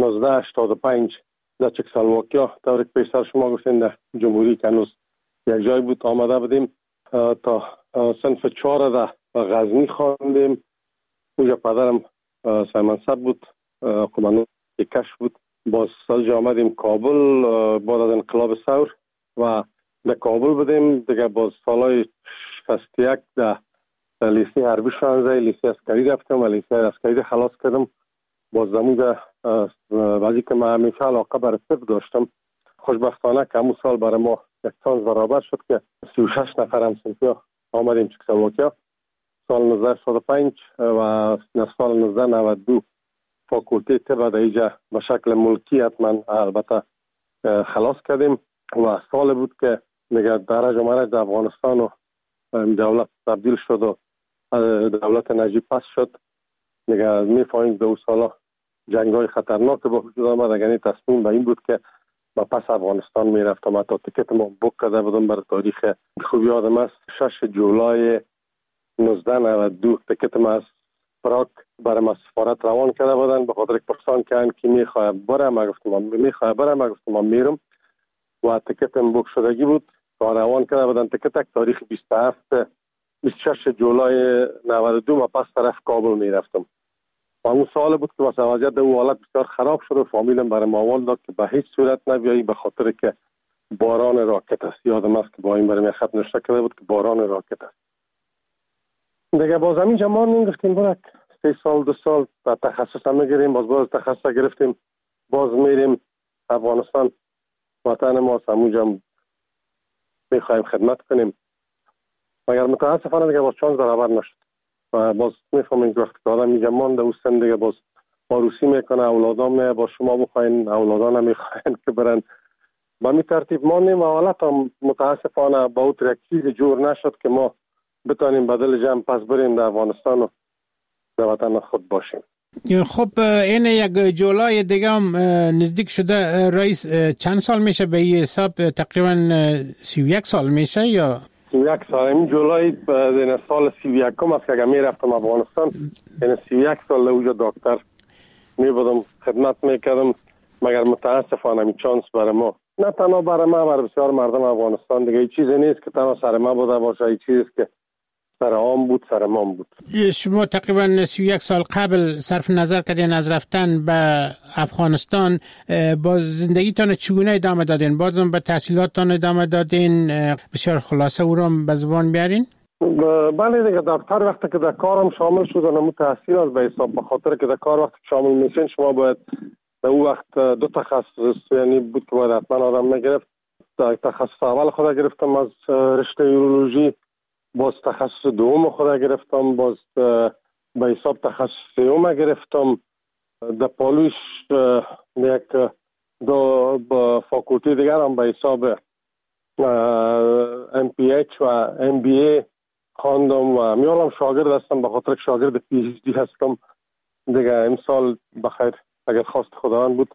1985 در چکسلواکیا، طوری که پیشتر شما گفتین در جمهوری که هنوز یک جای بود آمده بودیم تا صنف 4 در غزنی خواندیم. اونجا پدرم سیمنسب بود، قمانون کشف بود. باز سالجا آمدیم کابل بعد از انقلاب ثور و در کابل بودیم دیگه. باز سالهای 61 در لیسه حربی شانزه لیسه عسکری رفتم و لیسه عسکری خلاص کردم. باز زمونجا بعضی که من همیشه علاقه برای طب داشتم، خوشبختانه که همون سال برای ما یک چانس برابر شد که 36 نفر همصنفی آمدیم چکسلواکیا. سال 1905 و سال 1992 فاکولته طب در اینجا به شکل ملکی حتما البته خلاص کردیم و سال بود که دیگه درج و مرج در افغانستان و دولت تبدیل شد و دولت نجیب پس شد. دیگه میفهمیم دو سالا جنگ‌های خطرناک به وجود آمد. یعنی تصمیم به این بود که با پس افغانستان میرفتم. حتی تیکت ما بوک کرده بودم برای تاریخ خوب یادم است 6 جولای 1992 تیکت ما از پراگ برای ما سفارت روان کرده بودن به خاطر پرسان کردن که میخواه برم. ما گفتم من میرم و تیکتم بوک شدگی بود و روان کرده بودن. تیکت تاریخ 26 جولای 92 ما پس طرف کابل میرفتم و اون سال بود که واسه وضعیت در اون حالت بسیار خراب شد و فامیلم برای ماوال داد که به هیچ صورت نبیایی به خاطر که باران راکت است. یادم است که با این برای خط نشته کرده بود که باران راکت است. دیگه باز همین جمان میگفتیم برک 3 سال 2 سال تخصص هم میگیریم. باز تخصص گرفتیم باز میریم افغانستان وطن ما همونجا میخوایم خدمت کنیم. مگر متاسفانه دیگه باز چانس برابر نشد و باز میفهمیم که وقتی که آدم اینجا مانده او سن دیگه باز عروسی میکنه اولادام نه با شما بخواین اولادان هم میخواین که برن با می ترتیب ماندیم و حالت هم متاسفانه با او ترکیز جور نشد که ما بتانیم بدل جمع پس بریم در افغانستان و در وطن خود باشیم. خب این یک جولای دیگه هم نزدیک شده رئیس. چند سال میشه به این حساب؟ تقریبا 31 سال میشه یا 31 سال. این جولای در سال 31 کم است که اگر میرفتم افغانستان این 31 سال اوجا دکتر میبودم خدمت میکردم. مگر متاسفانه این چانس برای ما نه تنها برای ما برای بسیار مردم افغانستان دیگه چیزی نیست که تنها سر ما بوده باشه. این چیزی که سر عام بود سر ما بود. شما تقریبا 31 سال قبل صرف نظر کردین از رفتن به افغانستان با زندگیتان چگونه ادامه دادین؟ بازم به تحصیلاتتان ادامه دادین؟ بسیار خلاصه او را به زبان بیارین. بله دیگه دکتر وقتی که در کارم شامل شدن همون تحصیل از به حساب به خاطر که در کار وقتی شامل میشین شما باید در اون وقت 2 تخصص یعنی بود که باید حتما آدم میگرفت. تخصص اول خود گرفتم از رشته یورولوژی، باز تخصص دوم خود گرفتم، باز به حساب تخصص سوم گرفتم. در پالوش یک دو فاکولتی دیگر هم به حساب MPH و MBA خواندم و میالم شاگرد هستم به خاطر که شاگرد PhD هستم دیگه. امسال بخیر اگر خواست خداوند بود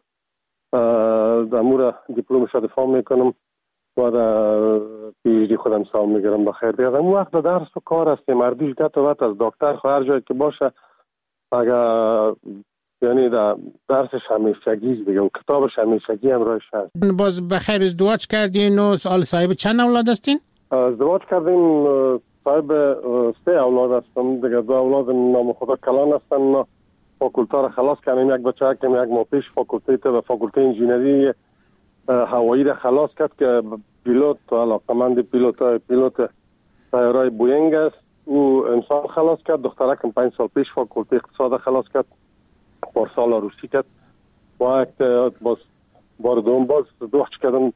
در مورد دیپلمش دفاع میکنم و در PhD خودم سال میگیرم بخیر دیگه. در اون وقت درس و کار هستی مردیش گت و وقت از دکتر هر جایی که باشه اگر یعنی در درسش همیشگی دیگه و کتابش همیشگی همراهش هست. باز بخیر ازدواج کردین و صاحب چند اولاد هستین؟ ازدواج کردیم صاحب 3 اولاد هستم دیگه. 2 اولاد نام خدا کلان هستن. فاکولته را خلاص کردیم. یک بچه که یک ماه پیش فاکولته انجینری هوایی را خلاص کرد که پیلوت و علاقمند پیلوت طیاره‌های بوینگ است. او امسال خلاص کرد. دخترکم 5 سال پیش فاکولته اقتصاد خلاص کرد. پارسال عروسی کرد. باز بار دوم باز ازدواج کردم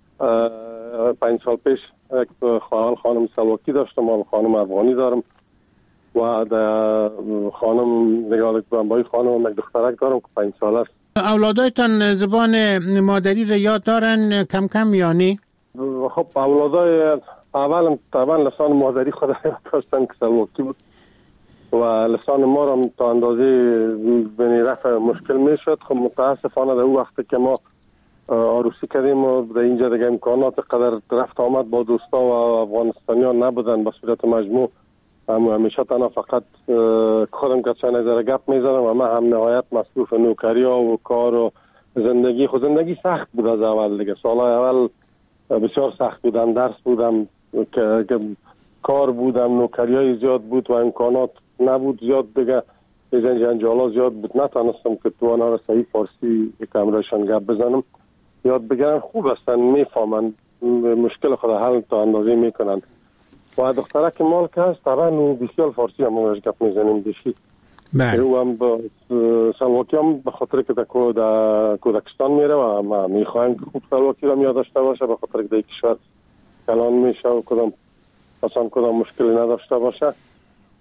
5 سال پیش. یک خانم سلواکی داشتم و خانم افغانی دارم و در خانم نگاه با این خانم یک دخترک دارم که 5 سال است. اولادایتان زبان مادری را یاد دارن کم کم یعنی؟ خب اولادای طبعا لسان مادری خود یاد داشتن که سلواکی بود و لسان ما را تا اندازه بین رفع مشکل می شد. خب متاسفانه در اون وقت که ما عروسی کردیم و در اینجا دیگه امکانات قدر رفت آمد با دوستا و افغانستانیان نبودن به صورت مجموع. همیشه تنها فقط خودم که چند ذره گپ میزنم و من هم نهایت مصروف نوکری ها و کار و زندگی. خود زندگی سخت بود از اول دیگه. سالهای اول بسیار سخت بودم. درس بودم که کار بودم، نوکری های زیاد بود و امکانات نبود زیاد دیگه. جنجالا زیاد بود. نتونستم که تو آنها را صحیح فارسی یک امرایشان گپ بزنم. یاد بگیرن خوب هستن میفهمن مشکل خود حل تا اندازه میکنن و دخترک مال که هست طبعا بسیار فارسی هم اونش گپ میزنیم دیشی. او هم سلواکی هم به خاطر که در کودکستان میره و ما میخوایم که خوب سلواکی را یادداشته باشه به خاطر که در کشور کلان میشه و کدام مشکلی نداشته باشه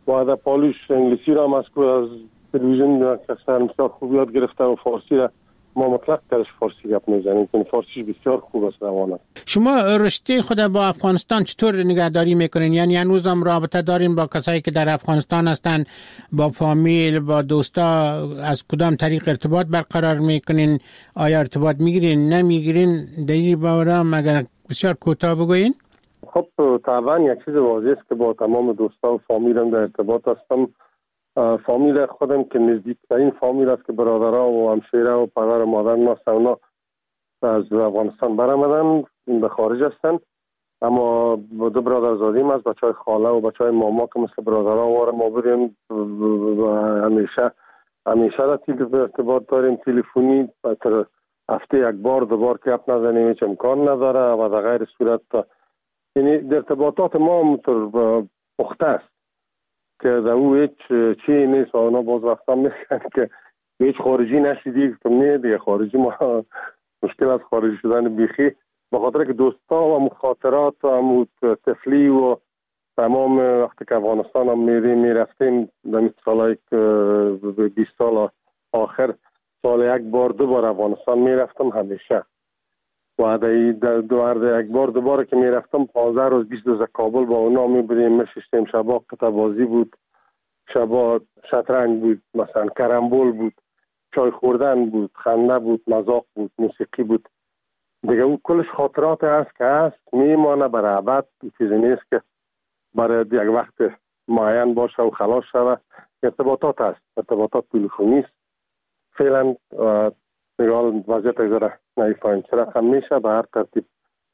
و در پالوش انگلیسی را هم از تلویزیون کسر بسیار خوب یاد گرفته و فارسی را ما مطلق درش فارسی گپ میزنیم که فارسیش بسیار خوب است روان است. شما رشته خود با افغانستان چطور نگهداری میکنین؟ یعنی هنوز هم رابطه دارین با کسایی که در افغانستان هستن، با فامیل، با دوستا؟ از کدام طریق ارتباط برقرار میکنین؟ آیا ارتباط میگیرین نمیگیرین؟ دلیل باورم اگر بسیار کوتاه بگوین. خب طبعا یک چیز واضح است که با تمام دوستا و فامیلم در ارتباط هستم. فامیل خودم که نزدیکترین فامیل است که برادرها و همشیره و پدر و مادر ما سونا از افغانستان برآمدن، به خارج هستند، اما دو برادرزادیم از بچهای خاله و بچهای ماما که مثل برادرها واره ما بریم همیشه ارتباط داریم تلفنی. تر هفته یک بار دو بار که اپ نزنیم هیچ امکان نداره و در غیر صورت یعنی ارتباطات ما متر پخته است که در او هیچ چی نیست و اونا باز وقتا میگن که هیچ خارجی نشیدی که نه دیگه خارجی ما مشکل از خارجی شدن بیخی به خاطر که دوستا و مخاطرات و طفلی و تمام وقتی که افغانستان هم میرفتیم در سالهای 20 سال آخر سال یک بار دو بار افغانستان میرفتم همیشه و در یک بار دو بار که میرفتم 15 روز 20 روز کابل با اونا میبریم میشستیم. شبا قطع بازی بود، شبا شطرنج بود، مثلا کرامبول بود، چای خوردن بود، خنده بود، مذاق بود، موسیقی بود دیگه. اون کلش خاطرات هست که هست میمانه برای ابد. چیزی نیست که برای یک وقت معین باشه و خلاص شوه. ارتباطات هست، ارتباطات تلفنی است فعلا. نگاه وضعیت اگذاره نیفایم چه رقم میشه به هر ترتیب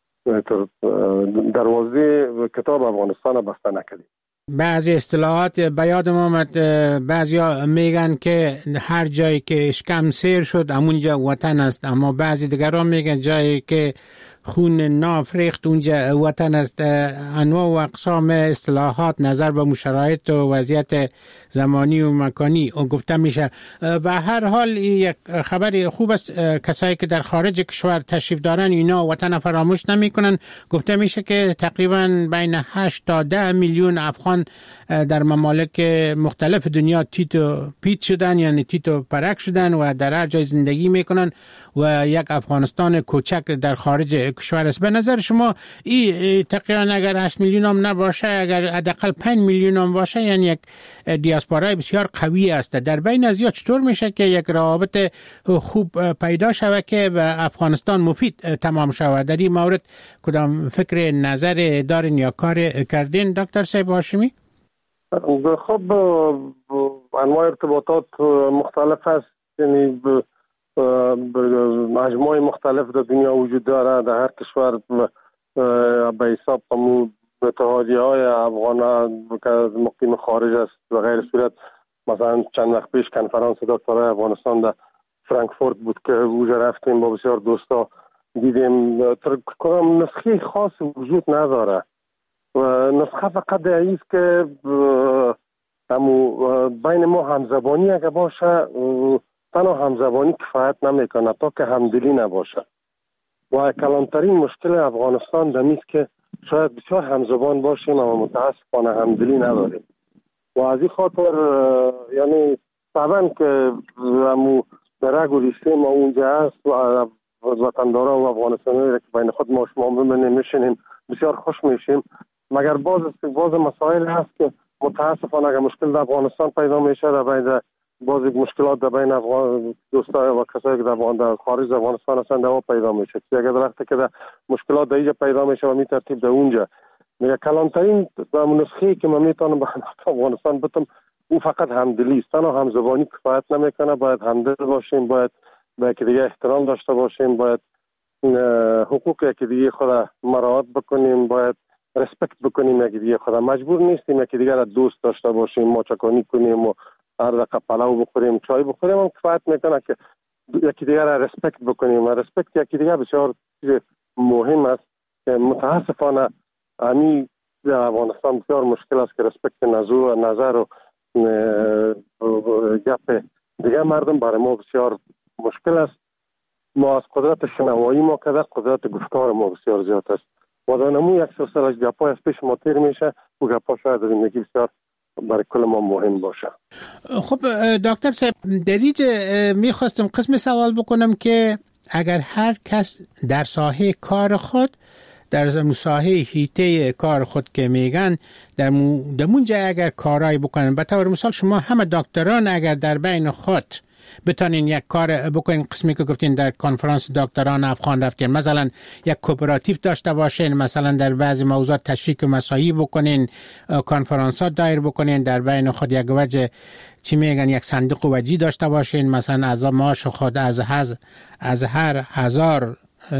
دروازه کتاب افغانستان بسته نکردیم. بعضی اصطلاحات به یادم آمد، بعضیا میگن که هر جایی که اشکم سیر شد همونجا وطن است، اما بعضی دیگران میگن جایی که خون ناف ریخت اونجا وطن است. انواع و اقسام اصطلاحات نظر به شرایط و وضعیت زمانی و مکانی گفته میشه. به هر حال یک خبر خوب است، کسایی که در خارج کشور تشریف دارن اینا وطن فراموش نمیکنن. گفته میشه که تقریبا بین 8 تا 10 میلیون افغان در ممالک مختلف دنیا تیتو پیت شدن، یعنی تیتو پرک شدن و در هر جای زندگی میکنن و یک افغانستان کوچک در خارج کشور است. به نظر شما این تقریبا اگر 8 میلیون هم نباشه، اگر حداقل 5 میلیون هم باشه، یعنی یک دیاسپورای بسیار قوی است. در بین از یا چطور میشه که یک روابط خوب پیدا شود که به افغانستان مفید تمام شود؟ در این مورد کدام فکر نظر دارین یا کار کردین دکتر صاحب هاشمی؟ خب انواع ارتباطات مختلف هست، یعنی مجموعه مختلف در دنیا وجود داره. در هر کشور به حساب اتحادیه های افغان که مقیم خارج است و غیر صورت. مثلا چند وقت پیش کنفرانس دکترای افغانستان در فرانکفورت بود که اونجا رفتیم با بسیار دوستا دیدیم. کدام نسخه خاص وجود نداره و نسخه فقط است که بین ما همزبانی اگه باشه تنها همزبانی کفایت نمیکنه تا که همدلی نباشه. و کلانترین مشکل افغانستان دمیست که شاید بسیار همزبان باشیم اما متاسفانه همدلی نداریم و از این خاطر یعنی طبعا که درگ و ریشه ما اونجا هست و وطنداران و افغانستانی که بین خود ما شما ببینیم میشینیم بسیار خوش میشیم، مگر باز مسائل هست که متاسفانه اگر مشکل در افغانستان پیدا میشه در بین باز مشکلات در بین افغان دوستا و کسایی که در خارج افغانستان هستند دوا پیدا میشه. اگر وقتی که مشکلات در اینجا پیدا میشه و می ترتیب در اونجا میگه کلانترین نسخه که من میتونم به افغانستان بتم او فقط همدلی است. تنها همزبانی کفایت نمیکنه، باید همدل باشیم، باید به یکی دیگه احترام داشته باشیم، باید حقوق یکی دیگه خود مراعات بکنیم، باید رسپکت بکنیم یکی دیگه خود. مجبور نیستیم یکی دیگه را دوست داشته باشیم، ماچکانی کنیم و هر دقیقه پلاو بخوریم، چای بخوریم، هم کفایت میکنه که یکی دیگر را رسپکت بکنیم. و رسپکت یکی دیگر بسیار مهم است که متاسفانه همی در افغانستان بسیار مشکل است که رسپکت نظر و گپ دیگر مردم برای ما بسیار مشکل است. ما از قدرت شنوایی ما کده قدرت گفتار ما بسیار زیاد است و در نمو یک سلسله گپای از پیش ما تیر میشه و گپا شاید زندگی بسیار برای کل ما مهم باشه. خب دکتر صاحب دریج میخواستم قسم سوال بکنم که اگر هر کس در ساحه کار خود در ساحه حیطه کار خود که میگن در مونجا اگر کارایی بکنن، به طور مثال شما همه دکتران اگر در بین خود بتونین یک کار بکنین، قسمی که گفتین در کنفرانس دکتران افغان رفتین، مثلا یک کوپراتیو داشته باشین، مثلا در بعضی موضوعات تشریک مساعی بکنین، کنفرانسات دایر بکنین، در بین خود یک وجه چی میگن یک صندوق وجی داشته باشین، مثلا از معاش خود از هر 1000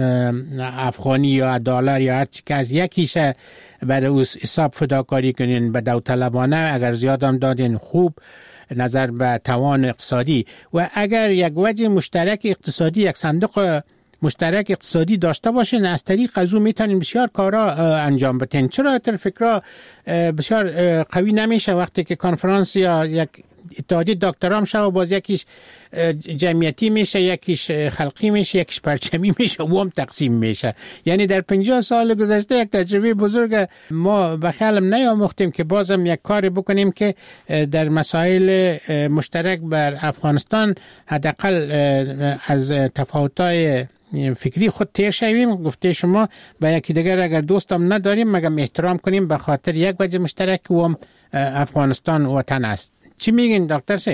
افغانی یا دلار یا هر چی که از یکیش برای او حساب فداکاری کنین به داوطلبانه، اگر زیاد هم دادین خوب نظر به توان اقتصادی، و اگر یک وجه مشترک اقتصادی، یک صندوق مشترک اقتصادی داشته باشین، از طریق از اون میتونین بسیار کارا انجام بدین. چرا تر فکرها بسیار قوی نمیشه وقتی که کنفرانس یا یک اتحادیه دکترام شه و باز یکیش جمعیتی میشه، یکیش خلقی میشه، یکیش پرچمی میشه و هم تقسیم میشه؟ یعنی در 50 سال گذشته یک تجربه بزرگ ما به خیالم نیاموختیم که بازم یک کاری بکنیم که در مسائل مشترک بر افغانستان حداقل از تفاوت‌های فکری خود تیر شویم. گفته شما با یکی دیگر اگر دوستم نداریم مگم احترام کنیم به خاطر یک وجه مشترک و هم افغانستان وطن است. چی میگین دکتر صاحب؟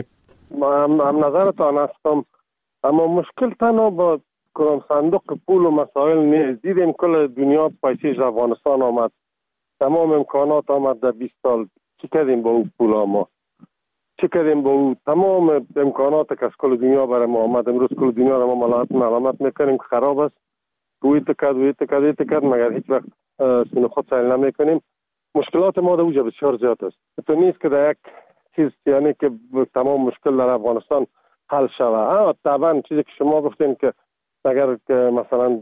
هم نظرتان هستم، اما مشکل تنها با کدام صندوق پول و مسائل نیست. دیدیم کل دنیا پیسیش افغانستان آمد، تمام امکانات آمد در 20 سال. چی کردیم با او پول ما؟ چی کردیم با او تمام امکانات که از کل دنیا برای ما آمد؟ امروز کل دنیا را ما ملامت میکنیم که خراب است، ویت کرد مگر هیچ وقت سینو خود سیل نمیکنیم. مشکلات ما در اوجا بسیار زیاد است. تو نیست که در یک چیز یعنی که تمام مشکل در افغانستان حل شود. طبعا چیزی که شما گفتین که اگر مثلا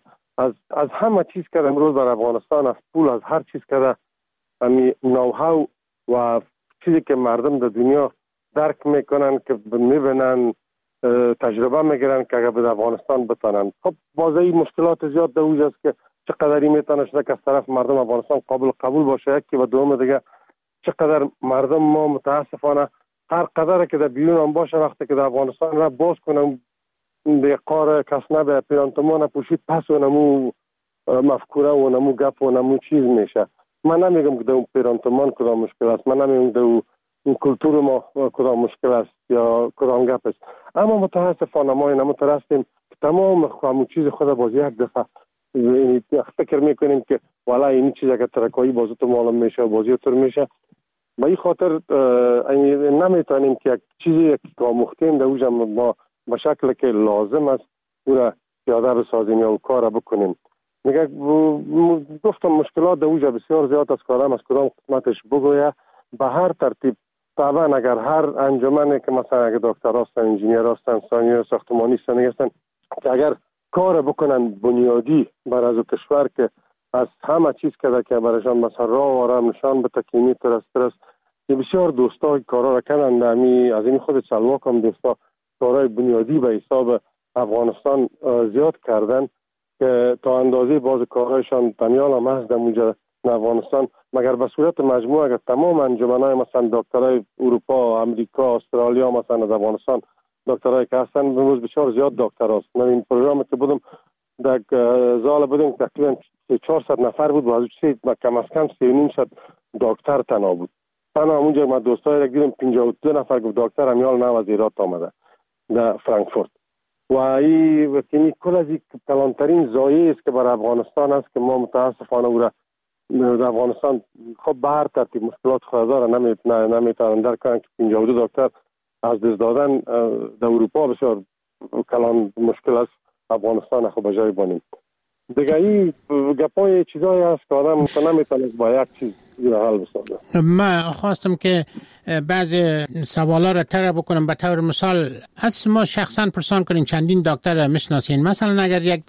از همه چیز که امروز در افغانستان، از پول، از هر چیز که همین نوهاو و چیزی که مردم در دنیا درک میکنن که میبینن تجربه میگیرن که اگر به افغانستان بتانن، خب بازی مشکلات زیاد در اوج است که چقدری میتونه شده که از طرف مردم افغانستان قبول باشه، یکی و دوم دیگه چقدر مردم ما متاسفانه هر قدر که در بیرون هم باشه وقتی که در افغانستان را باز کنم به قار کسنه به پیرانتمان پوشید پس و نمو مفکوره و نمو گپ و نمو چیز میشه. من نمیگم که در اون پیرانتمان کدام مشکل است، من نمیگم در اون کلتور ما کدام مشکل است یا کدام گپ است، اما متاسفانه ما این مترسیم که تمام همون چیز خود باز یک دفعه فکر میکنیم که والا این چیز اگر ترکایی بازو تو معلوم میشه و بازی طور میشه. به این خاطر نمیتونیم که یک چیزی که آموختیم در اوج ما به شکل که لازم است او را پیاده بسازیم یا کار بکنیم. میگه گفتم مشکلات در اوج بسیار زیاد است، کارم از کدام قسمتش بگویه به هر ترتیب. طبعا اگر هر انجمنی که مثلا اگر دکتر هستن، انجینیر هستن، ساختمانیست هستن که اگر کار بکنن بنیادی بر از کشور که از همه چیز که برایشان مثلا راه و آرام نشان به تکیمی ترست که بسیار دوستا کارا را کنند. از این خود سلواک هم دوستا کارهای بنیادی به حساب افغانستان زیاد کردن که تا اندازه باز کارهایشان دنیال هم هست در اونجا افغانستان، مگر به صورت مجموع اگر تمام انجمنهای مثلا دکترای اروپا، امریکا، استرالیا مثلا از افغانستان دکترای که هستن امروز بسیار زیاد دکتر هست. من این پروگرامی که بودم در زال بودیم تقریبا 400 نفر بود و از کم از کم 3.5 دکتر تنها بود. تنها اونجا ما دوستای را دیدم 52 نفر گفت دکتر امیال نو از ایران آمده در فرانکفورت. و این کل از این کلانترین زایه است که برای افغانستان است که ما متاسفانه او را در افغانستان خب به هر ترتیب مشکلات خود داره نمیتونن درک کنن که 52 دکتر از دست دادن در اروپا بسیار کلان مشکل است، افغانستان خب به جای بانیم دیگه. این گپای چیزایی هست که آدم نمیتونه با یک چیز حل بسازه. من خواستم که بعضی سوالا را طرح بکنم. به طور مثال از ما شخصا پرسان کنیم چندین دکتر میشناسین. مثلا اگر یک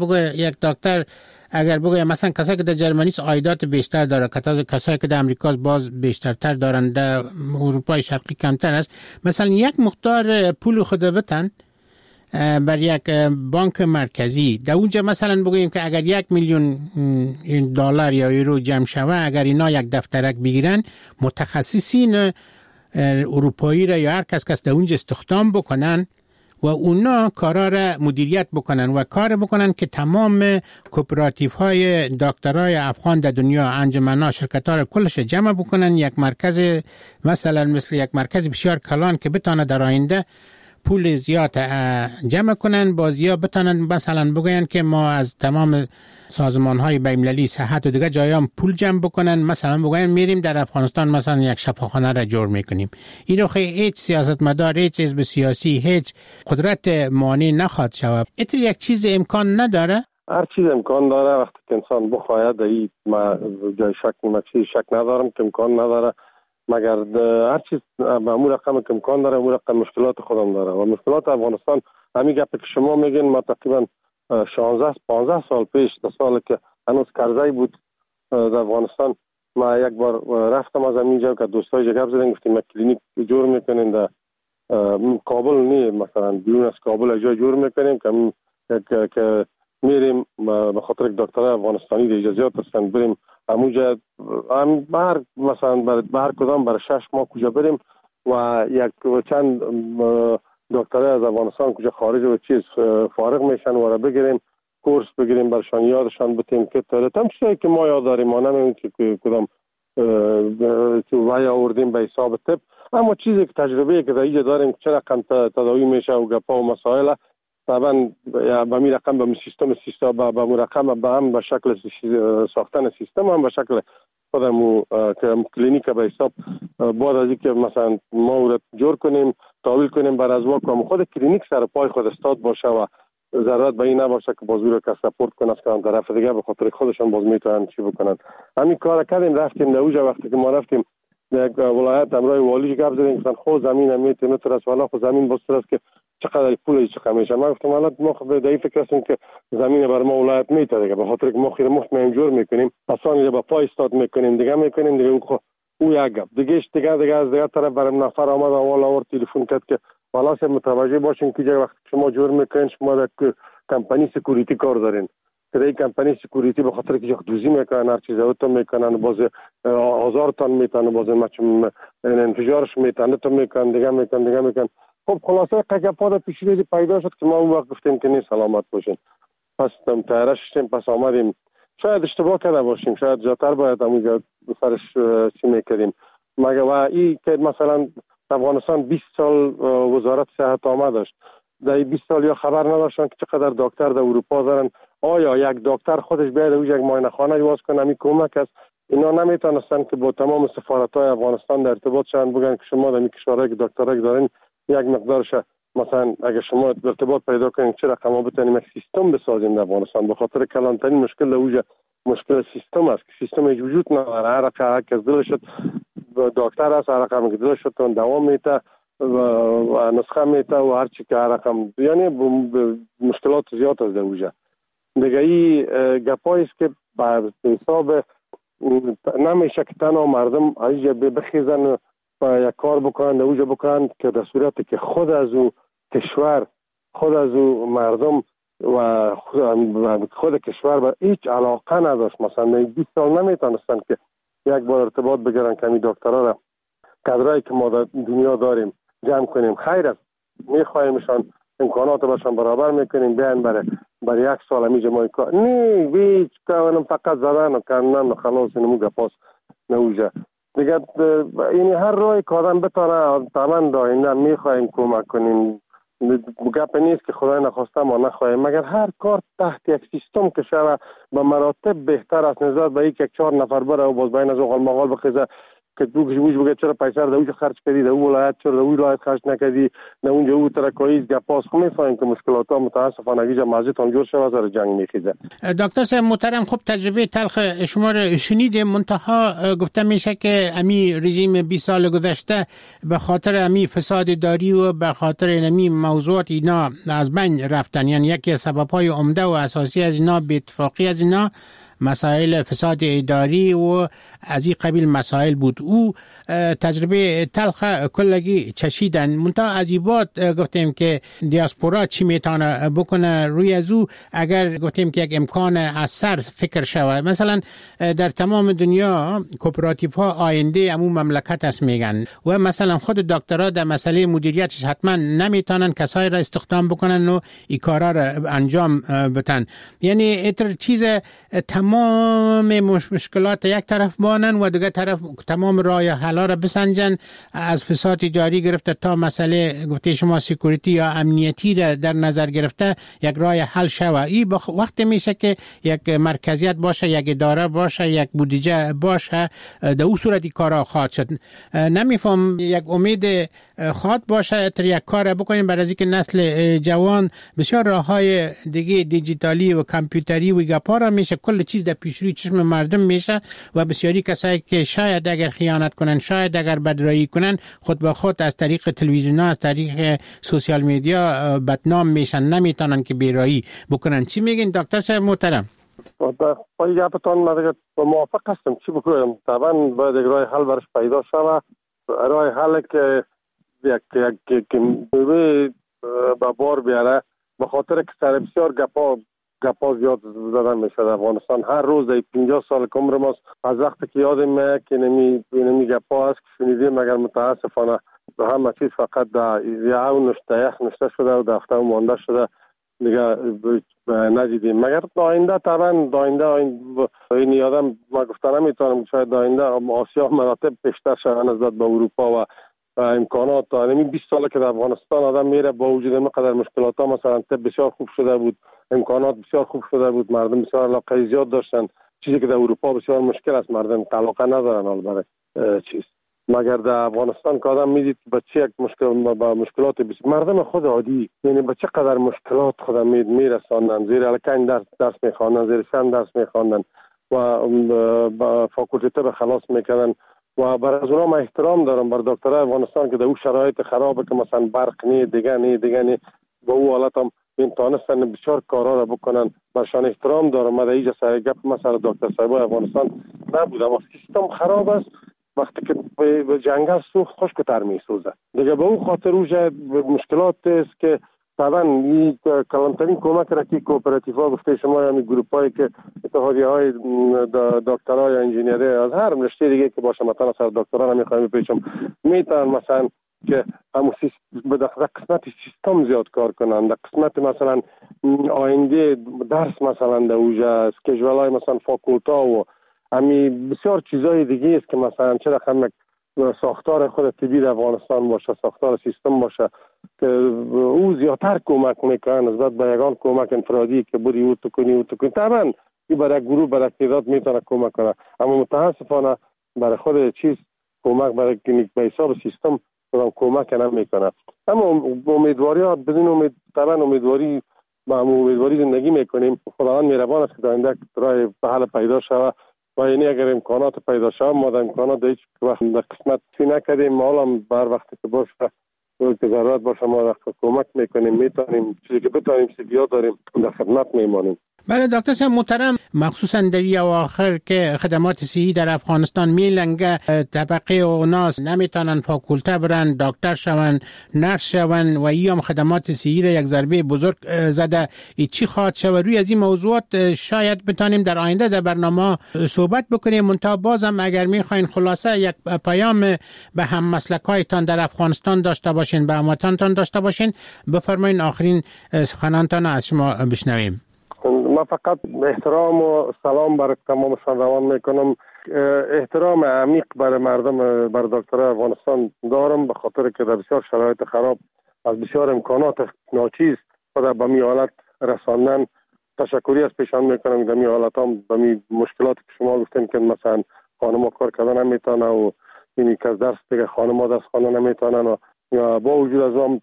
دکتر اگر بگویم مثلا کسایی که در جرمنی عایدات بیشتر داره، کسایی که در امریکا باز بیشترتر دارن، در اروپای شرقی کمتر است، مثلا یک مقدار پول خود بتن بر یک بانک مرکزی، در اونجا مثلا بگوییم که اگر 1 میلیون دلار یا یورو جمع شوه، اگر اینا یک دفترک بگیرن، متخصصین اروپایی را یا هر کس در اونجا استخدام بکنن و اونا کارا را مدیریت بکنن و کار بکنن که تمام کوپراتیف های دکترای افغان در دنیا، انجمن‌ها، شرکت‌ها را کلش جمع بکنن، یک مرکز مثلا مثل یک مرکز بسیار کلان که بتانه در آینده پول زیاد جمع کنن، بازیا بتانن مثلا بگوین که ما از تمام سازمان‌های بین‌المللی صحت و دیگه جایام پول جمع بکنن، مثلا بگوین میریم در افغانستان مثلا یک شفاخانه را جور میکنیم. اینو هیچ سیاستمدار، هیچ حزب سیاسی، هیچ قدرت مانع نخواد شود. اتر یک چیز امکان نداره؟ هر چیز امکان داره وقتی که انسان بخواهد. این ما جای شک ندارم که امکان نداره، مگر هر چیز به امور رقم که امکان داره، امور رقم مشکلات خودم داره. و مشکلات افغانستان همین گپی که شما میگین، ما تقریبا 16-15 سال پیش، در سال که هنوز کرزی بود در افغانستان، ما یک بار رفتم از همینجا که دوستای جگب زدن، گفتیم یک کلینیک جور میکنین در کابل، نه مثلا بیرون از کابل جای جور میکنیم که میریم به خاطر دکتر افغانستانی در اجازهات هستن بریم همونجا بر مثلا بر کدام بر 6 ماه کجا بریم و یک چند دکتر از افغانستان کجا خارج و چیز فارغ میشن و را بگیریم کورس بگیریم برشان یادشان بتیم که تم چیزی که ما یاد داریم، ما نمیدونیم که کدام وای آوردیم به حساب طب، اما چیزی که تجربه که در اینجا داریم چه رقم تداوی میشه و گپا و مسائل طبعا به می رقم به سیستم به مرقم به هم به شکل ساختن سیستم هم به شکل خودمو که کلینیک به حساب بعد از اینکه مثلا ما جور کنیم تحویل کنیم بر از واقع خود کلینیک سر پای خود استاد باشه و ضرورت به این نباشه که بازو رو که سپورت کنه از طرف دیگه به خاطر خودشون باز میتونن چی بکنن. همین کار کردیم، رفتیم نوجا. وقتی که ما رفتیم یک ولایت امرای والیش گپ زدیم گفتن خو زمین میتونه ترس والا خو زمین بستر است که چقدر پول چقدر میشه. ما گفتم حالا ما خب در این فکر هستیم که زمین بر ما ولایت میتونه دیگه، به خاطر که ما خیر مخت جور میکنیم پسانی با پای استاد میکنیم دیگه او یک گپ دیگه از دیگه طرف برام نفر آمد اول آورد تلفن کرد که والا سه متوجه باشین که وقتی شما جور میکنین شما در کمپانی سکیوریتی کار دارین که این کمپانی سکیوریتی به خاطر که دوزی میکنن هر چیز اوتو میکنن باز آزار تان میتونه باز مچم انفجارش میتونه تو میکنن دیگه میکنن. خب خلاصه قگپا پیشروی پیدا شد که ما اون وقت گفتیم که نیست سلامت باشین، پس تیارش شدیم، پس آمدیم. شاید اشتباه کرده باشیم، شاید جاتر باید همونجا سرش چی میکردیم مگه. و این که مثلا افغانستان 20 سال وزارت صحت آمده داشت، در 20 سال یا خبر نداشتن که چقدر دکتر در اروپا دارن. آیا یک دکتر خودش بیاد و یک معاینه خانه باز کنه؟ همین کمک است. اینا نمیتونستن که با تمام سفارت‌های افغانستان در ارتباط شدن بگن که شما در این کشورهای که دکترای دارین یک مقدارش مثلا اگه شما ارتباط پیدا کنین چه رقم بتونیم یک سیستم بسازیم در افغانستان. به خاطر کلانترین مشکل اوجه مشکل سیستم است که سیستم وجود نداره. هر رقم از دل شد دکتر است، هر رقم که دل شد دوام میته و نسخه میته و هر چی که هر رقم، یعنی مشکلات زیاد از اوجه دیگه. این گپایی است که به حساب نمیشه که تنها مردم اینجا بخیزن و یک کار بکنن اوجا بکنن که در صورتی که خود از او کشور، خود از او مردم و خود کشور به هیچ علاقه نداشت. مثلا 20 سال نمیتونستن که یک بار ارتباط بگیرن که این دکترها را کادرایی که ما در دنیا داریم جمع کنیم. خیر است، میخوایمشان امکانات باشن برابر میکنیم بیان برای یک سال همیشه ما کار نه هیچ کارم فقط زدن و کردن خلاص نمو گپاس نوجه دیگه. این هر روی کارم بتونه طبعا داینده میخوایم کمک کنیم. گپ نیست که خدای نخواسته ما نخواهیم، مگر هر کار تحت یک سیستم که شود به مراتب بهتر است نسبت به یک 4 نفر بره و باز بین از اوغال مغال بخیزه که تو گوش بگه چرا پیسه رو در اونجا خرج کردی، در اون ولایت چرا در اون ولایت خرج نکردی، در اونجا اون ترکاییز گپاس. خب میفهمیم که مشکلات ها متاسفانه اینجا مزید هم جور شده سر جنگ میخیزه. دکتر صاحب محترم، خب تجربه تلخ شما رو شنیدیم، منتها گفته میشه که امی رژیم 20 سال گذشته به خاطر امی فساد داری و به خاطر امی موضوعات اینا از بین رفتن. یعنی یکی از سبب‌های عمده و اساسی از اینا، بی‌اتفاقی از اینا مسائل فساد اداری و از این قبیل مسائل بود. او تجربه تلخ کلگی چشیدن. منتها از این بعد گفتیم که دیاسپورا چی میتونه بکنه روی از او، اگر گفتیم که یک امکان از سر فکر شود. مثلا در تمام دنیا کوپراتیو ها آینده امون مملکت است میگن و مثلا خود دکترها در مسئله مدیریتش حتما نمیتونن کسایی را استخدام بکنن و این کارا را انجام بدن. یعنی ایتر چیز تمام مشکلات یک طرف بانن و دیگه طرف تمام راه حل را بسنجن، از فساد تجاری گرفته تا مسئله گفته شما سکیوریتی یا امنیتی را در نظر گرفته یک راه حل شود. این وقت میشه که یک مرکزیت باشه، یک اداره باشه، یک بودجه باشه، در اون صورت کارا خواهد شد. نمیفهم یک امید خواهد باشه تر یک کار بکنیم برای اینکه نسل جوان بسیار راههای دیگه دیجیتالی و کامپیوتری و گپا را میشه کل چیز در پیش روی چشم مردم میشه و بسیاری کسایی که شاید اگر خیانت کنن، شاید اگر بدرایی کنن، خود به خود از طریق تلویزیون ها، از طریق سوشال میدیا بدنام میشن، نمیتونن که بیرایی بکنن. چی میگین دکتر صاحب محترم؟ با این گپتان من دیگه موافق هستم. چی بکنم؟ طبعا باید یک راه حل برش پیدا شود. راه حل که یک به بار بیاره، به خاطر که سر بسیار گپا زیاد زدن میشه در افغانستان. هر روز در 50 سال که عمر ماست، از وقتی که یادم میاد که نمی گپا هست که شنیدیم، مگر متاسفانه همه چیز فقط در یه یخ نشته شده و در هفته مانده شده، دیگه ندیدیم. مگر داینده طبعا این یادم ما گفته نمیتونم، شاید داینده آسیا مراتب بیشتر شوند نسبت به اروپا و امکانات. یعنی 20 ساله که در افغانستان آدم میره، با وجود اینقدر مشکلات ها، مثلا طب بسیار خوب شده بود، امکانات بسیار خوب شده بود، مردم بسیار علاقه زیاد داشتن، چیزی که در اروپا بسیار مشکل است، مردم علاقه ندارن البته چیز. مگر در افغانستان که آدم میدید به چه یک مشکلات مردم خود عادی، یعنی به چه قدر مشکلات خود میرساندن، زیر الکن درس میخواندن، زیر شن درس میخواندن و با فاکولته به خلاص میکردن. و برای از اونا من احترام دارم بر دکترای افغانستان که در اون شرایط خرابه که مثلا برق نی دیگه به اون حالت هم این تانستن بسیار کارا را بکنن، برشان احترام دارم. من در اینجا سر گپ مثلا دکتر صاحب افغانستان نبودم، اما سیستم خراب است. وقتی که به جنگل سوخت خشک‌تر میسوزه دیگه. به اون خاطر اوجه مشکلات است که طبعا این کلانترین کمک را که کوپراتیو ها گفته شما، همین گروپ هایی که اتحادیه های دکترها یا انجینیری از هر رشته دیگه که باشه، مثلا سر دکترا نمیخوایم بپیچم، میتونن مثلا که همون در قسمت سیستم زیاد کار کنن، در قسمت مثلا آینده درس مثلا در اوجه اسکیجول های مثلا فاکولتا و همین بسیار چیزای دیگه است که مثلا چه رقم ساختار خود طبی در افغانستان باشه، ساختار سیستم باشه که او زیادتر کمک میکنه نسبت به یگان کمک انفرادی که بودی او تو کنی. طبعا این برای گروه برای تعداد میتونه کمک کنه، اما متاسفانه برای خود چیز کمک برای به حساب سیستم کمک نمیکنه. اما امیدواری ها بدون امید، طبعا امیدواری با امیدواری زندگی میکنیم. خداوند مهربان است که در آینده راه حل پیدا شود و یعنی اگر امکانات پیدا شود، ما در امکانات هیچ وقت در قسمت فی نکردیم، ما هم بر وقتی که باشه که ضرورت باشه ما کمک میکنیم، میتونیم چیزی که بتونیم سیدیا داریم در خدمت میمانیم. بله دکتر صاحب محترم، مخصوصا در این اواخر که خدمات صحی در افغانستان میلنگه، طبقه اوناس نمیتونن فاکولته برن، دکتر شون، نرس شون و ایام خدمات صحی را یک ضربه بزرگ زده. چی خواهد شود؟ روی از این موضوعات شاید بتانیم در آینده در برنامه صحبت بکنیم. منتها بازم اگر میخواین خلاصه یک پیام به هم مسلکایتان در افغانستان داشته باشین، به هموطنتان داشته باشین، بفرمایین آخرین سخنانتان از شما بشنویم. من فقط احترام و سلام برای تمامشان روان میکنم. احترام عمیق برای مردم، برای دکترای افغانستان دارم، به خاطر که در بسیار شرایط خراب از بسیار امکانات ناچیز خود به می حالت رساندن. تشکری از پیشان میکنم در می حالت هم به می مشکلات که شما گفتین که مثلا خانم ها کار کردن نمیتونه و اینی که از درس دیگه خانم ها درس خانه نمیتونن و با وجود از هم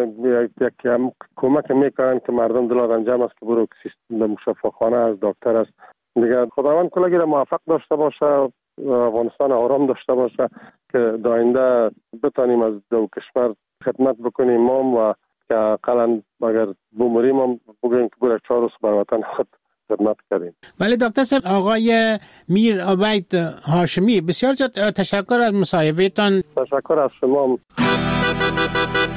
یک کمک میکنن که مردم دلار جمع است که برو سیستم مشفاخانه از دکتر است دیگه. خداوند کلگی را موفق داشته باشه، افغانستان آرام داشته باشه که داینده بتانیم از دو کشور خدمت بکنیم ما و که اقلا اگر بمریم هم بگویم که برای 4 روز بر وطن خود خدمت کردیم. بله دکتر صاحب، آقای میر عبید هاشمی، بسیار تشکر از مصاحبهتان. تشکر از شما.